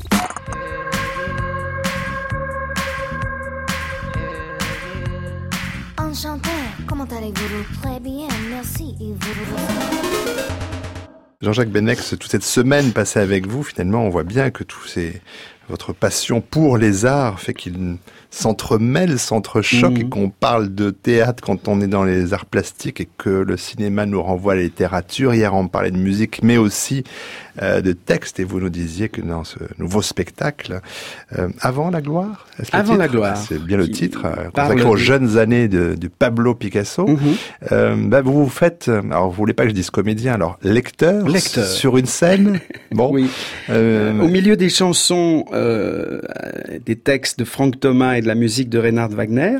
H: Enchanté, comment allez-vous? Très bien, merci. Et vous?
A: Jean-Jacques Benex, toute cette semaine passée avec vous, finalement, on voit bien que votre passion pour les arts fait qu'il s'entremêle, s'entrechoque, et qu'on parle de théâtre quand on est dans les arts plastiques, et que le cinéma nous renvoie à la littérature. Hier, on parlait de musique, mais aussi de texte, et vous nous disiez que dans ce nouveau spectacle, Avant la gloire,
I: Avant la gloire,
A: c'est bien le titre, consacré aux jeunes années de Pablo Picasso. Vous faites, alors vous voulez pas que je dise comédien, alors lecteur. Sur une scène. Bon.
I: Oui. Au milieu des chansons, des textes de Franck Thomas et de la musique de Reinhard Wagner.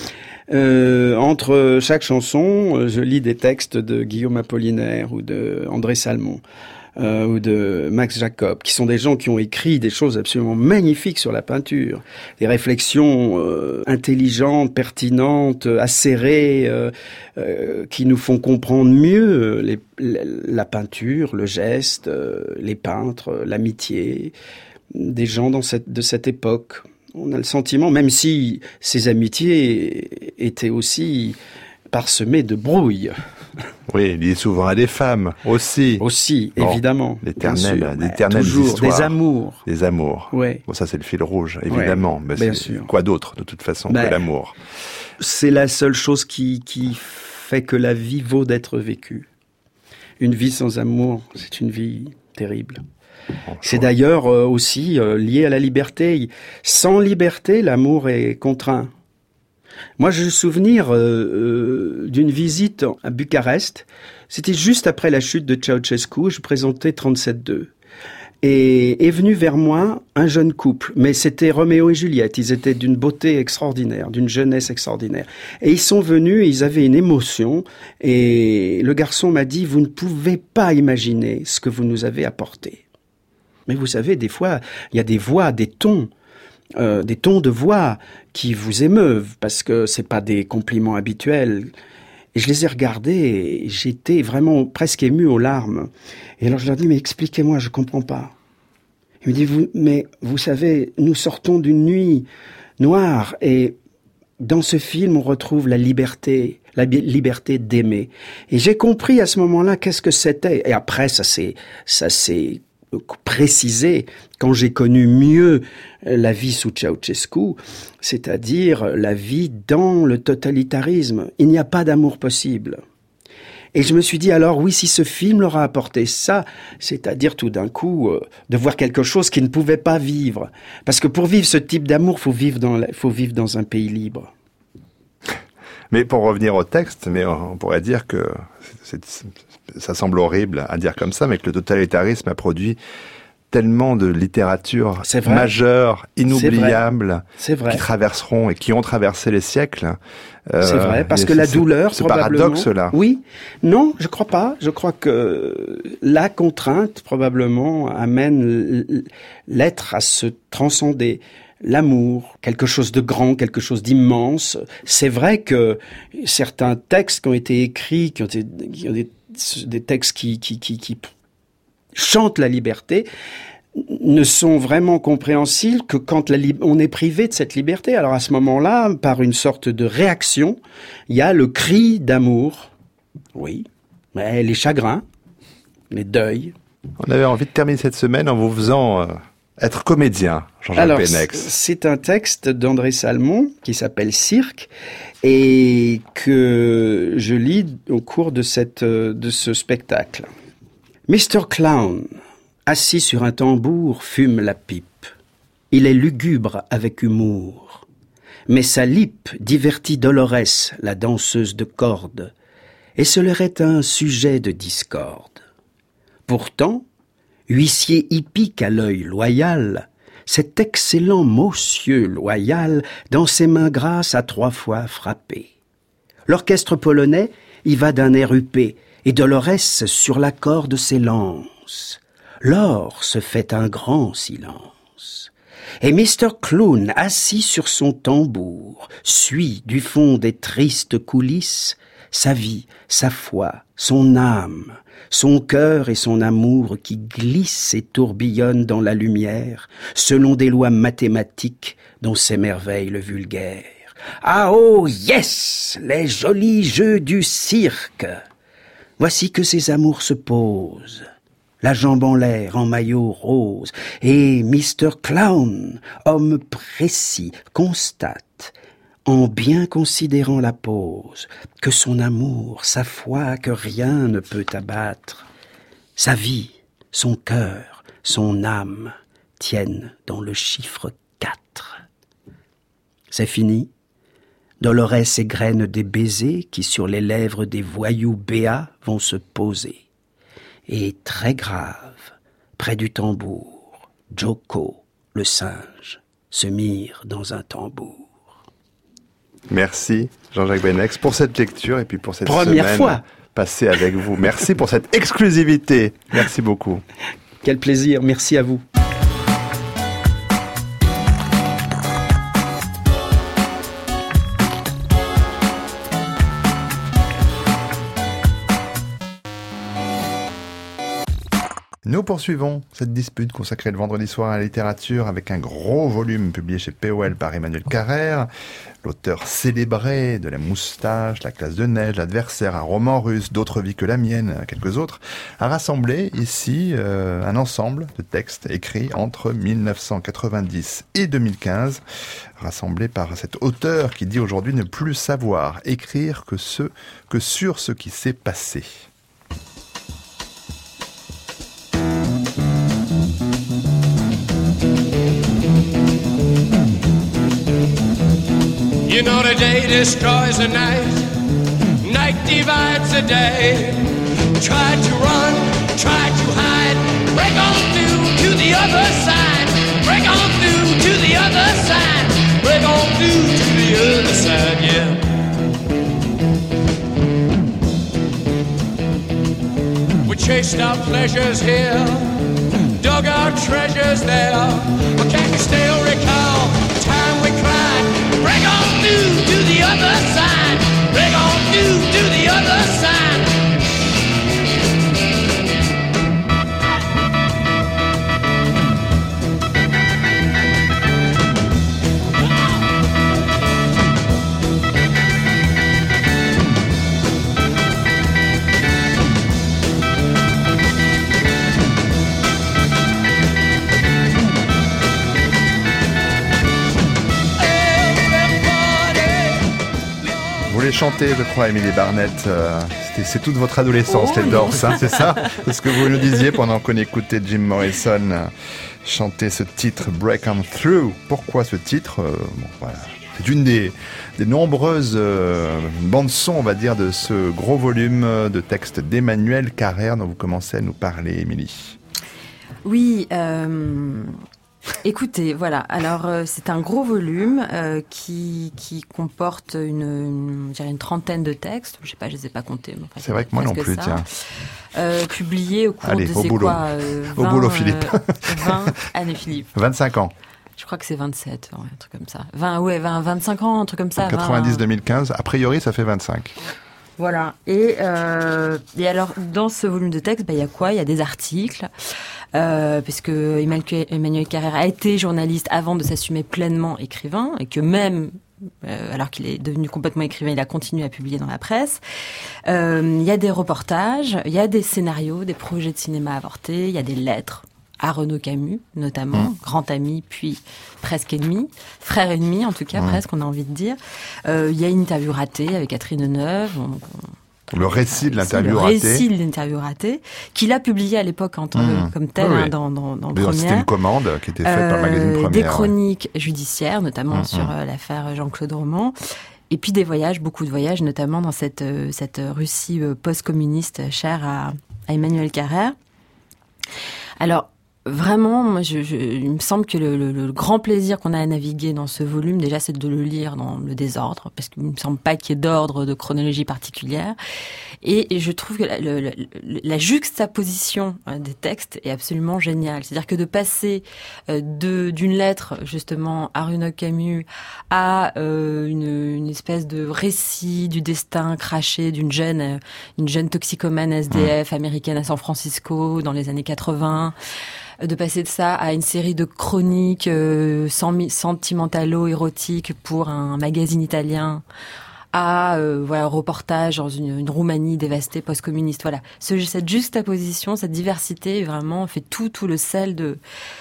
I: Entre chaque chanson, je lis des textes de Guillaume Apollinaire ou de André Salmon. Ou de Max Jacob, qui sont des gens qui ont écrit des choses absolument magnifiques sur la peinture, des réflexions intelligentes, pertinentes, acérées, qui nous font comprendre mieux la peinture, le geste, les peintres, l'amitié des gens de cette époque. On a le sentiment, même si ces amitiés étaient aussi parsemées de brouille.
A: Oui, lié souvent à des femmes aussi.
I: Aussi, évidemment.
A: D'éternelles
I: toujours,
A: histoires.
I: Des amours.
A: Ouais. Bon, ça c'est le fil rouge, évidemment.
I: Ouais, bien sûr.
A: Quoi d'autre, de toute façon, que l'amour?
I: C'est la seule chose qui fait que la vie vaut d'être vécue. Une vie sans amour, c'est une vie terrible. C'est d'ailleurs aussi lié à la liberté. Sans liberté, l'amour est contraint. Moi, j'ai le souvenir d'une visite à Bucarest. C'était juste après la chute de Ceausescu. Je présentais 37-2. Et est venu vers moi un jeune couple. Mais c'était Roméo et Juliette. Ils étaient d'une beauté extraordinaire, d'une jeunesse extraordinaire. Et ils sont venus et ils avaient une émotion. Et le garçon m'a dit, vous ne pouvez pas imaginer ce que vous nous avez apporté. Mais vous savez, des fois, il y a des voix, des tons de voix qui vous émeuvent, parce que c'est pas des compliments habituels. Et je les ai regardés et j'étais vraiment presque ému aux larmes. Et alors je leur dis, mais expliquez-moi, je comprends pas. Il me dit, mais vous savez, nous sortons d'une nuit noire, et dans ce film, on retrouve la liberté d'aimer. Et j'ai compris à ce moment-là qu'est-ce que c'était. Et après, ça s'est préciser quand j'ai connu mieux la vie sous Ceausescu, c'est-à-dire la vie dans le totalitarisme. Il n'y a pas d'amour possible. Et je me suis dit alors, oui, si ce film leur a apporté ça, c'est-à-dire tout d'un coup de voir quelque chose qu'ils ne pouvaient pas vivre. Parce que pour vivre ce type d'amour, faut vivre dans un pays libre.
A: Mais pour revenir au texte, mais on pourrait dire que ça semble horrible à dire comme ça, mais que le totalitarisme a produit tellement de littérature majeure, inoubliable, qui traverseront et qui ont traversé les siècles.
I: C'est vrai, parce que la douleur,
A: ce
I: probablement...
A: paradoxe-là.
I: Oui, non, je crois pas. Je crois que la contrainte, probablement, amène l'être à se transcender. L'amour, quelque chose de grand, quelque chose d'immense. C'est vrai que certains textes qui ont été écrits, qui ont des textes qui chantent la liberté, ne sont vraiment compréhensibles que quand on est privé de cette liberté. Alors à ce moment-là, par une sorte de réaction, il y a le cri d'amour, oui, mais les chagrins, les deuils.
A: On avait envie de terminer cette semaine en vous faisant être comédien, Jean-Jacques Benex.
I: C'est un texte d'André Salmon qui s'appelle Cirque et que je lis au cours de ce spectacle. Mr. Clown, assis sur un tambour, fume la pipe. Il est lugubre avec humour. Mais sa lippe divertit Dolores, la danseuse de cordes, et ce leur est un sujet de discorde. Pourtant, huissier hippique à l'œil loyal, cet excellent monsieur loyal, dans ses mains grasses a 3 fois frappé. L'orchestre polonais y va d'un air huppé, et Dolores sur la corde s'élance. Lors se fait un grand silence. Et Mr. Clown, assis sur son tambour, suit du fond des tristes coulisses sa vie, sa foi, son âme, son cœur et son amour qui glissent et tourbillonnent dans la lumière, selon des lois mathématiques dont s'émerveille le vulgaire. Ah oh yes, les jolis jeux du cirque. Voici que ces amours se posent, la jambe en l'air, en maillot rose, et Mr. Clown, homme précis, constate, en bien considérant la pose, que son amour, sa foi, que rien ne peut abattre, sa vie, son cœur, son âme, tiennent dans le chiffre 4. C'est fini. Dolores égrène des baisers qui sur les lèvres des voyous béats vont se poser. Et très grave, près du tambour, Joko, le singe, se mire dans un tambour.
A: Merci Jean-Jacques Benex pour cette lecture et puis pour cette semaine passée avec vous. Merci pour cette exclusivité. Merci beaucoup.
I: Quel plaisir, merci à vous.
A: Nous poursuivons cette dispute consacrée le vendredi soir à la littérature avec un gros volume publié chez POL par Emmanuel Carrère, l'auteur célébré de La Moustache, La Classe de Neige, L'Adversaire, un roman russe, D'autres vies que la mienne, quelques autres, a rassemblé ici un ensemble de textes écrits entre 1990 et 2015, rassemblés par cet auteur qui dit aujourd'hui ne plus savoir écrire que sur ce qui s'est passé.
J: You know the day destroys the night, night divides the day. Try to run, try to hide, break on through to the other side, break on through to the other side, break on through to the other side, yeah. We chased our pleasures here, dug our treasures there, but can you still recall the time we cried? Break on through to the other side. Break on through to the other side.
A: voulez chanter, je crois, Émilie Barnett. C'est toute votre adolescence, les Doors, hein, c'est ça? C'est ce que vous nous disiez pendant qu'on écoutait Jim Morrison chanter ce titre, Break On Through. Pourquoi ce titre? Bon, voilà. C'est une des nombreuses bandes-son, on va dire, de ce gros volume de textes d'Emmanuel Carrère dont vous commencez à nous parler, Émilie.
D: Oui, écoutez, voilà. Alors, c'est un gros volume qui comporte une trentaine de textes. Je sais pas, je les ai pas comptés. Mais enfin,
A: c'est vrai que moi non plus, tiens.
D: Publié au cours
A: Allez,
D: de
A: au boulot.
D: 20,
A: au boulot, Philippe.
D: 20 années, Philippe.
A: 25 ans.
D: Je crois que c'est 27, un truc comme ça. 25 ans, un truc comme ça.
A: 90-2015, a priori, ça fait 25.
D: Voilà. Et alors, dans ce volume de texte, il y a quoi? Il y a des articles, puisque Emmanuel Carrère a été journaliste avant de s'assumer pleinement écrivain, et que même, alors qu'il est devenu complètement écrivain, il a continué à publier dans la presse. Il y a des reportages, il y a des scénarios, des projets de cinéma avortés, il y a des lettres à Renaud Camus, notamment, grand ami, puis presque ennemi, frère ennemi en tout cas, presque, on a envie de dire. Il y a une interview ratée avec Catherine Deneuve.
A: Le récit de l'interview ratée.
D: Le récit de l'interview ratée, qu'il a publié à l'époque en tant comme tel,
A: oui.
D: hein, dans Première.
A: C'était une commande qui était faite par le magazine Première.
D: Des chroniques judiciaires, notamment sur l'affaire Jean-Claude Roman. Et puis des voyages, beaucoup de voyages, notamment dans cette Russie post-communiste chère à Emmanuel Carrère. Alors, vraiment, moi, il me semble que le grand plaisir qu'on a à naviguer dans ce volume, déjà, c'est de le lire dans le désordre, parce qu'il me semble pas qu'il y ait d'ordre, de chronologie particulière. Et je trouve que la juxtaposition des textes est absolument géniale. C'est-à-dire que de passer d'une lettre, justement, à Renaud Camus, à une espèce de récit du destin craché d'une jeune toxicomane SDF américaine à San Francisco dans les années 80, de passer de ça à une série de chroniques sentimentalo-érotiques pour un magazine italien, à un reportage dans une Roumanie dévastée post-communiste. Voilà, cette juxtaposition, cette diversité, vraiment fait tout le sel de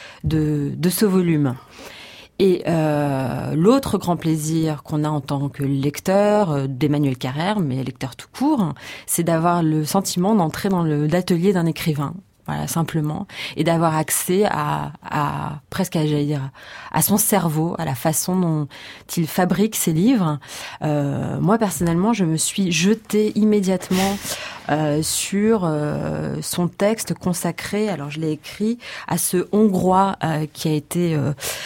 D: ce volume. Et l'autre grand plaisir qu'on a en tant que lecteur d'Emmanuel Carrère, mais lecteur tout court, c'est d'avoir le sentiment d'entrer dans l'atelier d'un écrivain. Voilà, simplement, et d'avoir accès à presque, j'allais dire, à son cerveau, à la façon dont il fabrique ses livres. Moi, personnellement, je me suis jetée immédiatement sur son texte consacré. Alors, je l'ai écrit à ce Hongrois qui a été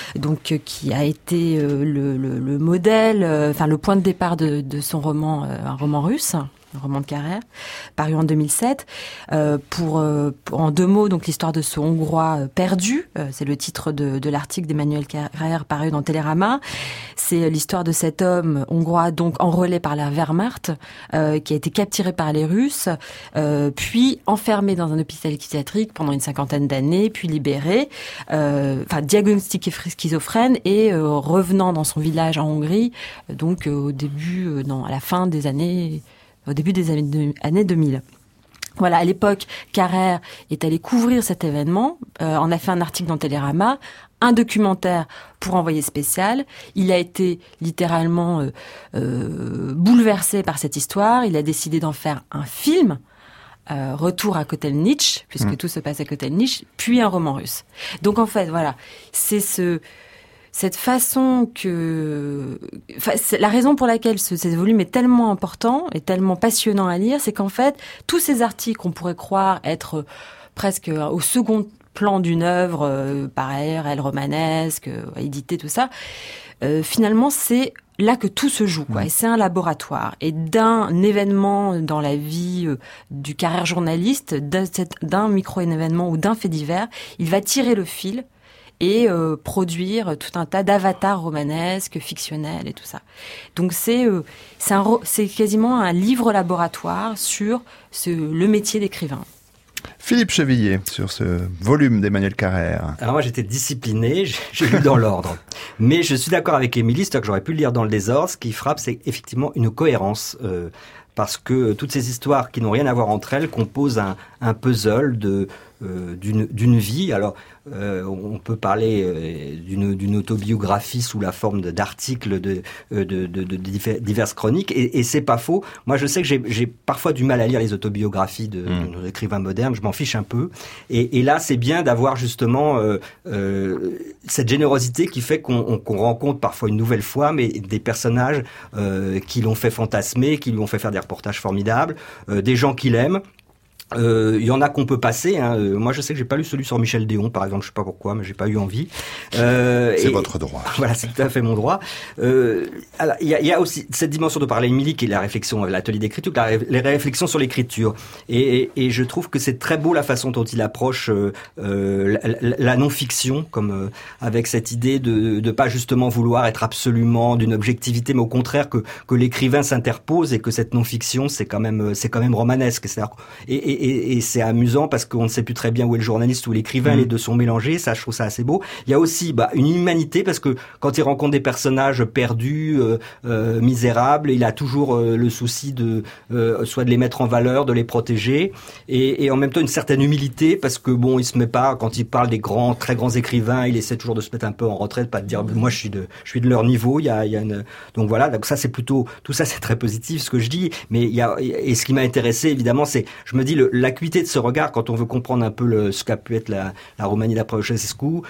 D: le modèle, enfin le point de départ de son roman, un roman russe. Un roman de Carrère, paru en 2007. Pour en deux mots, donc l'histoire de ce Hongrois perdu, c'est le titre de l'article d'Emmanuel Carrère paru dans Télérama. C'est l'histoire de cet homme hongrois, donc enrôlé par la Wehrmacht, qui a été capturé par les Russes, puis enfermé dans un hôpital psychiatrique pendant une 50aine d'années, puis libéré, diagnostiqué schizophrène et revenant dans son village en Hongrie, donc à la fin des années... au début des années 2000. Voilà, à l'époque, Carrère est allé couvrir cet événement, en a fait un article dans Télérama, un documentaire pour Envoyé spécial. Il a été littéralement bouleversé par cette histoire. Il a décidé d'en faire un film, Retour à Kotelnitch, puisque tout se passe à Kotelnitch, puis un roman russe. Donc en fait, voilà, c'est cette façon la raison pour laquelle ce volume est tellement important et tellement passionnant à lire, c'est qu'en fait, tous ces articles qu'on pourrait croire être presque au second plan d'une œuvre, pareil, réelle romanesque, édité, tout ça, finalement, c'est là que tout se joue, quoi. Et c'est un laboratoire. Et d'un événement dans la vie du Carrère journaliste, d'un micro-événement ou d'un fait divers, il va tirer le fil et produire tout un tas d'avatars romanesques, fictionnels et tout ça. Donc c'est quasiment un livre laboratoire sur le métier d'écrivain.
A: Philippe Chevillier, sur ce volume d'Emmanuel Carrère.
C: Alors moi j'étais discipliné, j'ai lu dans l'ordre. Mais je suis d'accord avec Émilie, c'est-à-dire que j'aurais pu le lire dans le désordre. Ce qui frappe, c'est effectivement une cohérence. Parce que toutes ces histoires qui n'ont rien à voir entre elles composent un puzzle de d'une vie. Alors, on peut parler d'une autobiographie sous la forme d'articles de diverses chroniques, et c'est pas faux. Moi, je sais que j'ai parfois du mal à lire les autobiographies de nos écrivains modernes. Je m'en fiche un peu. Et là, c'est bien d'avoir justement cette générosité qui fait qu'on rencontre parfois une nouvelle fois, mais des personnages qui l'ont fait fantasmer, qui lui ont fait faire des reportages formidables, des gens qu'il aime. Il y en a qu'on peut passer. Hein. Moi, je sais que j'ai pas lu celui sur Michel Déon, par exemple. Je sais pas pourquoi, mais j'ai pas eu envie.
A: C'est votre droit.
C: Voilà, c'est tout à fait mon droit. Alors, il y a aussi cette dimension de parler Émilie, qui est la réflexion, l'atelier d'écriture, les réflexions sur l'écriture. Et je trouve que c'est très beau la façon dont il approche la non-fiction, comme avec cette idée de pas justement vouloir être absolument d'une objectivité, mais au contraire que l'écrivain s'interpose et que cette non-fiction, c'est quand même romanesque. C'est-à-dire, et c'est amusant parce qu'on ne sait plus très bien où est le journaliste ou l'écrivain, les deux sont mélangés, ça je trouve ça assez beau. Il y a aussi une humanité parce que quand il rencontre des personnages perdus, misérables, il a toujours le souci de soit de les mettre en valeur, de les protéger, et en même temps une certaine humilité parce que il se met pas, quand il parle des très grands écrivains, il essaie toujours de se mettre un peu en retraite, pas de dire moi je suis de leur niveau. Il y a donc voilà, donc ça c'est plutôt, tout ça c'est très positif ce que je dis, mais et ce qui m'a intéressé évidemment, c'est, je me dis, l'acuité de ce regard quand on veut comprendre un peu ce qu'a pu être la Roumanie d'après Ceausescu,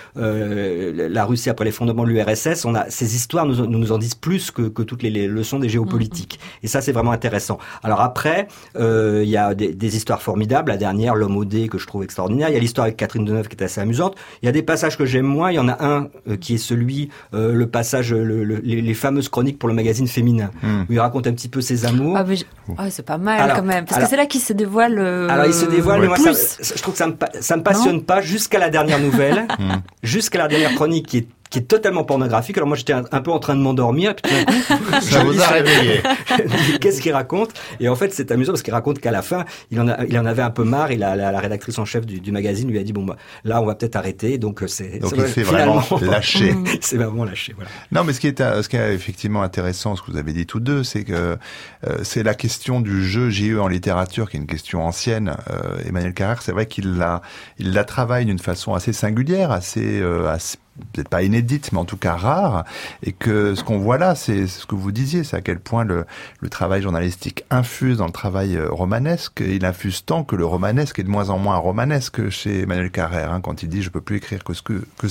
C: la Russie après l'effondrement de l'URSS. Ces histoires nous en disent plus que toutes les leçons des géopolitiques. Et ça, c'est vraiment intéressant. Alors après, il y a des histoires formidables. La dernière, L'homme au dé, que je trouve extraordinaire. Il y a l'histoire avec Catherine Deneuve qui est assez amusante. Il y a des passages que j'aime moins. Il y en a un qui est celui, le passage, les fameuses chroniques pour le magazine féminin, où il raconte un petit peu ses amours.
D: C'est pas mal quand même. Parce que c'est là qu'il se dévoile.
C: Alors il se dévoile, mais moi je trouve que ça me passionne pas jusqu'à la dernière nouvelle, jusqu'à la dernière chronique qui est totalement pornographique. Alors moi j'étais un peu en train de m'endormir, puis tout d'un coup,
A: ça vous a réveillé.
C: Qu'est-ce qu'il raconte? Et en fait c'est amusant parce qu'il raconte qu'à la fin il en avait un peu marre, et la rédactrice en chef du magazine lui a dit là on va peut-être arrêter. Donc il s'est
A: vraiment lâché.
C: C'est vraiment lâché, voilà.
A: Non, mais ce qui est effectivement intéressant, ce que vous avez dit tous deux, c'est que c'est la question du jeu JE en littérature, qui est une question ancienne. Emmanuel Carrère, c'est vrai qu'il la travaille d'une façon assez singulière, assez peut-être pas inédite, mais en tout cas rare, et que ce qu'on voit là, c'est ce que vous disiez, c'est à quel point le travail journalistique infuse dans le travail romanesque. Il infuse tant que le romanesque est de moins en moins romanesque chez Emmanuel Carrère, quand il dit « je peux plus écrire que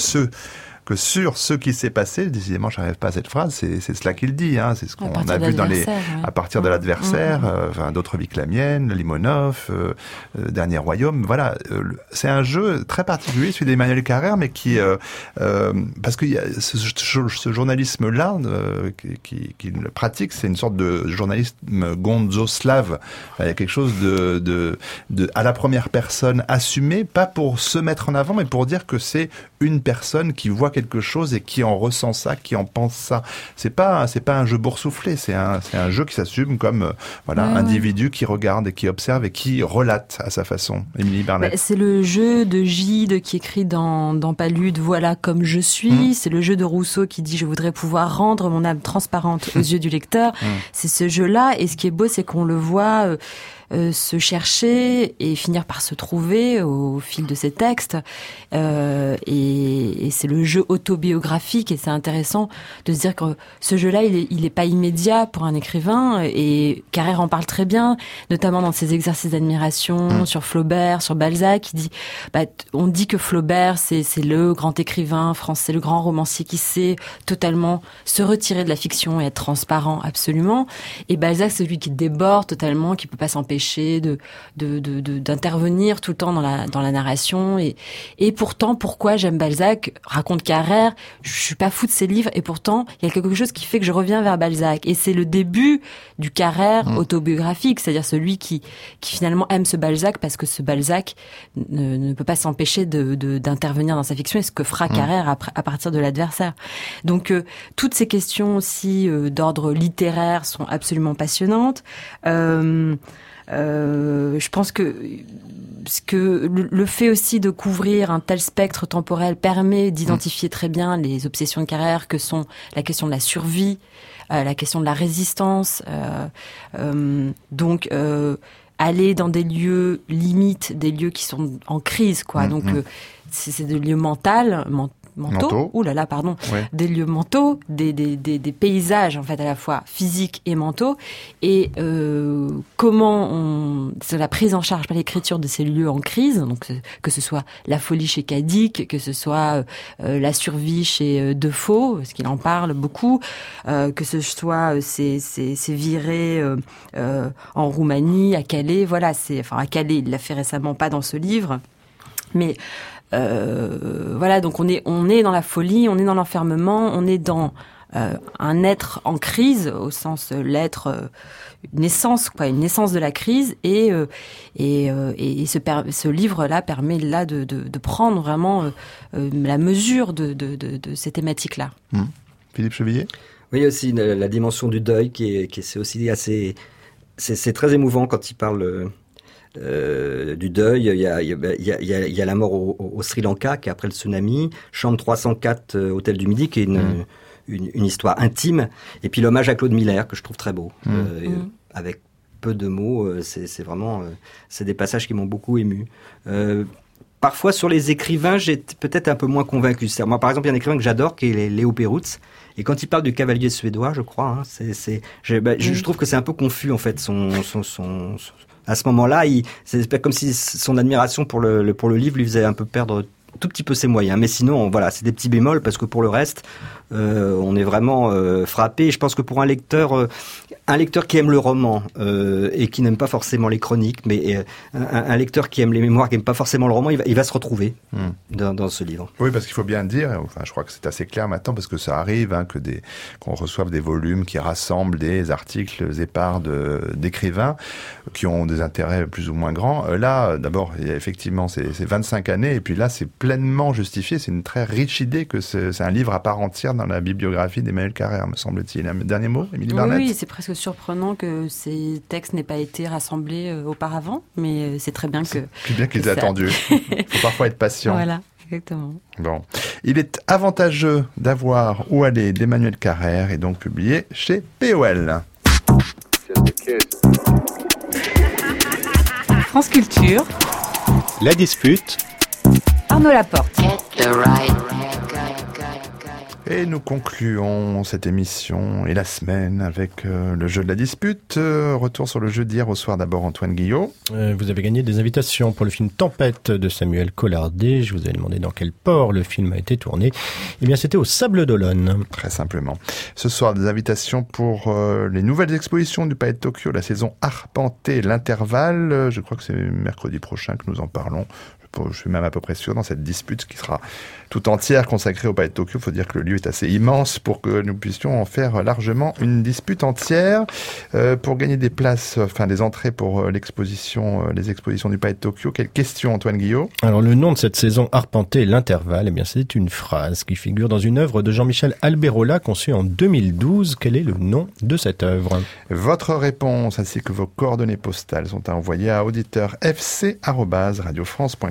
A: sur ce qui s'est passé », décidément, j'arrive pas à cette phrase, c'est cela qu'il dit, c'est ce qu'on a vu à partir de l'adversaire, d'autres vies que la mienne, Limonov, Dernier Royaume, voilà. C'est un jeu très particulier, celui d'Emmanuel Carrère, mais qui, parce qu'il y a ce journalisme-là, qu'il pratique, c'est une sorte de journalisme gonzo-slave. Il y a quelque chose de à la première personne assumé, pas pour se mettre en avant, mais pour dire que c'est une personne qui voit quelque chose et qui en ressent ça, qui en pense ça. C'est pas un jeu boursouflé, c'est un jeu qui s'assume comme individu qui regarde et qui observe et qui relate à sa façon. Émilie Barnett.
D: C'est le jeu de Gide qui écrit dans Palude, voilà comme je suis. C'est le jeu de Rousseau qui dit je voudrais pouvoir rendre mon âme transparente aux yeux du lecteur. C'est ce jeu-là, et ce qui est beau, c'est qu'on le voit se chercher et finir par se trouver au fil de ses textes, et c'est le jeu autobiographique, et c'est intéressant de se dire que ce jeu-là il est pas immédiat pour un écrivain, et Carrère en parle très bien, notamment dans ses exercices d'admiration sur Flaubert, sur Balzac. Il dit on dit que Flaubert c'est le grand écrivain français, le grand romancier qui sait totalement se retirer de la fiction et être transparent absolument, et Balzac c'est celui qui déborde totalement, qui peut pas s'empêcher d'intervenir tout le temps dans la narration, et pourtant pourquoi j'aime Balzac, raconte Carrère, je suis pas fou de ses livres, et pourtant il y a quelque chose qui fait que je reviens vers Balzac, et c'est le début du Carrère autobiographique, c'est-à-dire celui qui finalement aime ce Balzac parce que ce Balzac ne peut pas s'empêcher d'intervenir dans sa fiction, et ce que fera Carrère à partir de l'adversaire. Donc toutes ces questions aussi d'ordre littéraire sont absolument passionnantes. Je pense que le fait aussi de couvrir un tel spectre temporel permet d'identifier très bien les obsessions de Carrère, que sont la question de la survie, la question de la résistance. Donc aller dans des lieux limites, des lieux qui sont en crise, quoi. Donc c'est des lieux mentaux. Ouh là là, pardon. Ouais. Des lieux mentaux, des paysages en fait à la fois physiques et mentaux. Et c'est la prise en charge par l'écriture de ces lieux en crise. Donc que ce soit la folie chez Cadic, que ce soit la survie chez Defoe, parce qu'il en parle beaucoup, que ce soit ces virées en Roumanie, à Calais. Voilà, à Calais, il l'a fait récemment, pas dans ce livre, mais voilà, donc on est dans la folie, on est dans l'enfermement, on est dans un être en crise au sens l'être, une essence de la crise, et ce livre-là permet là de prendre vraiment la mesure de ces thématiques-là.
A: Philippe Chevillier.
C: Oui, aussi la dimension du deuil qui c'est aussi assez, c'est très émouvant quand il parle. Du deuil, il y a la mort au Sri Lanka qui est après le tsunami, Chambre 304 Hôtel du Midi qui est une histoire intime, et puis l'hommage à Claude Miller que je trouve très beau, avec peu de mots, c'est vraiment c'est des passages qui m'ont beaucoup ému. Parfois sur les écrivains j'étais peut-être un peu moins convaincu. Moi par exemple il y a un écrivain que j'adore qui est Léo Perutz, et quand il parle du cavalier suédois, je crois, je trouve que c'est un peu confus en fait à ce moment-là, c'est comme si son admiration pour le livre lui faisait un peu perdre tout petit peu ses moyens. Mais sinon, voilà, c'est des petits bémols, parce que pour le reste, on est vraiment frappé. Je pense que pour un lecteur qui aime le roman et qui n'aime pas forcément les chroniques, mais un lecteur qui aime les mémoires, qui n'aime pas forcément le roman, il va se retrouver dans ce livre.
A: Oui, parce qu'il faut bien dire, enfin, je crois que c'est assez clair maintenant, parce que ça arrive qu'on reçoive des volumes qui rassemblent des articles épars d'écrivains qui ont des intérêts plus ou moins grands. Là, d'abord, effectivement, c'est 25 années, et puis là, c'est pleinement justifié. C'est une très riche idée que c'est un livre à part entière dans la bibliographie d'Emmanuel Carrère, me semble-t-il. Un dernier mot, Émilie Barnett ?
D: Oui, c'est presque surprenant que ces textes n'aient pas été rassemblés auparavant, mais c'est très bien que...
A: C'est bien qu'ils aient attendu. Il faut parfois être patient.
D: Voilà, exactement.
A: Bon. Il est avantageux d'avoir Où aller d'Emmanuel Carrère, et donc publié chez POL.
E: France Culture.
F: La dispute.
E: Arnaud Laporte.
A: Et nous concluons cette émission et la semaine avec le jeu de la dispute. Retour sur le jeu d'hier au soir. D'abord, Antoine Guillot.
G: Vous avez gagné des invitations pour le film Tempête de Samuel Collardet. Je vous ai demandé dans quel port le film a été tourné. Eh bien, c'était au Sable d'Olonne.
A: Très simplement. Ce soir, des invitations pour les nouvelles expositions du Palais de Tokyo, la saison Arpenter l'intervalle. Je crois que c'est mercredi prochain que nous en parlons. Je suis même à peu près sûr, dans cette dispute qui sera tout entière consacrée au Palais de Tokyo. Il faut dire que le lieu est assez immense pour que nous puissions en faire largement une dispute entière. Pour gagner des places, des entrées pour les expositions du Palais de Tokyo, quelle question, Antoine Guillot ?
G: Alors, le nom de cette saison Arpenter l'intervalle, eh bien, c'est une phrase qui figure dans une œuvre de Jean-Michel Alberola conçue en 2012. Quel est le nom de cette œuvre ?
A: Votre réponse ainsi que vos coordonnées postales sont à envoyer à auditeur.fc@radiofrance.com.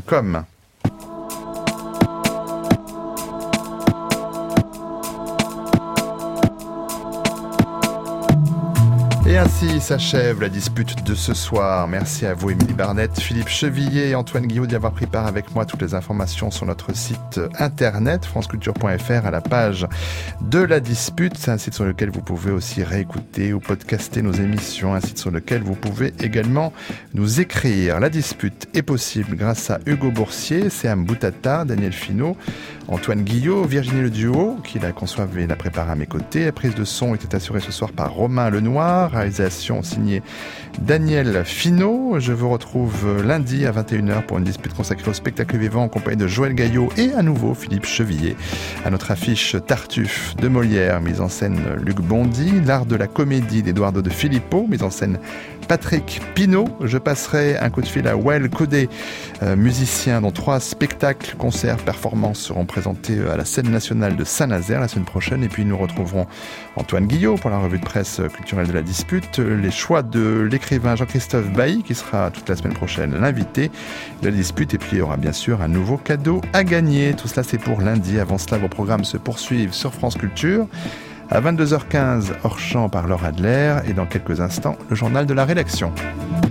A: Et ainsi s'achève la dispute de ce soir. Merci à vous, Émilie Barnett, Philippe Chevillier et Antoine Guillot d'y avoir pris part avec moi. Toutes les informations sur notre site internet, franceculture.fr, à la page de la dispute. C'est un site sur lequel vous pouvez aussi réécouter ou podcaster nos émissions. Un site sur lequel vous pouvez également nous écrire. La dispute est possible grâce à Hugo Boursier, Séam Boutata, Daniel Finot, Antoine Guillot, Virginie Le Duo, qui la conçoit et la prépare à mes côtés. La prise de son était assurée ce soir par Romain Lenoir. Réalisation signée Daniel Finot. Je vous retrouve lundi à 21h pour une dispute consacrée au spectacle vivant en compagnie de Joël Gaillot et à nouveau Philippe Chevillier. À notre affiche Tartuffe de Molière, mise en scène Luc Bondy, L'art de la comédie d'Eduardo de Filippo, mise en scène Patrick Pinault. Je passerai un coup de fil à Wael Codé, musicien dont 3 spectacles, concerts, performances seront présentés à la scène nationale de Saint-Nazaire la semaine prochaine. Et puis nous retrouverons Antoine Guillot pour la revue de presse culturelle de la dispute, les choix de l'écrivain Jean-Christophe Bailly qui sera toute la semaine prochaine l'invité de la dispute. Et puis il y aura bien sûr un nouveau cadeau à gagner. Tout cela c'est pour lundi. Avant cela, vos programmes se poursuivent sur France Culture. À 22h15, hors champ par Laure Adler, et dans quelques instants, le journal de la rédaction.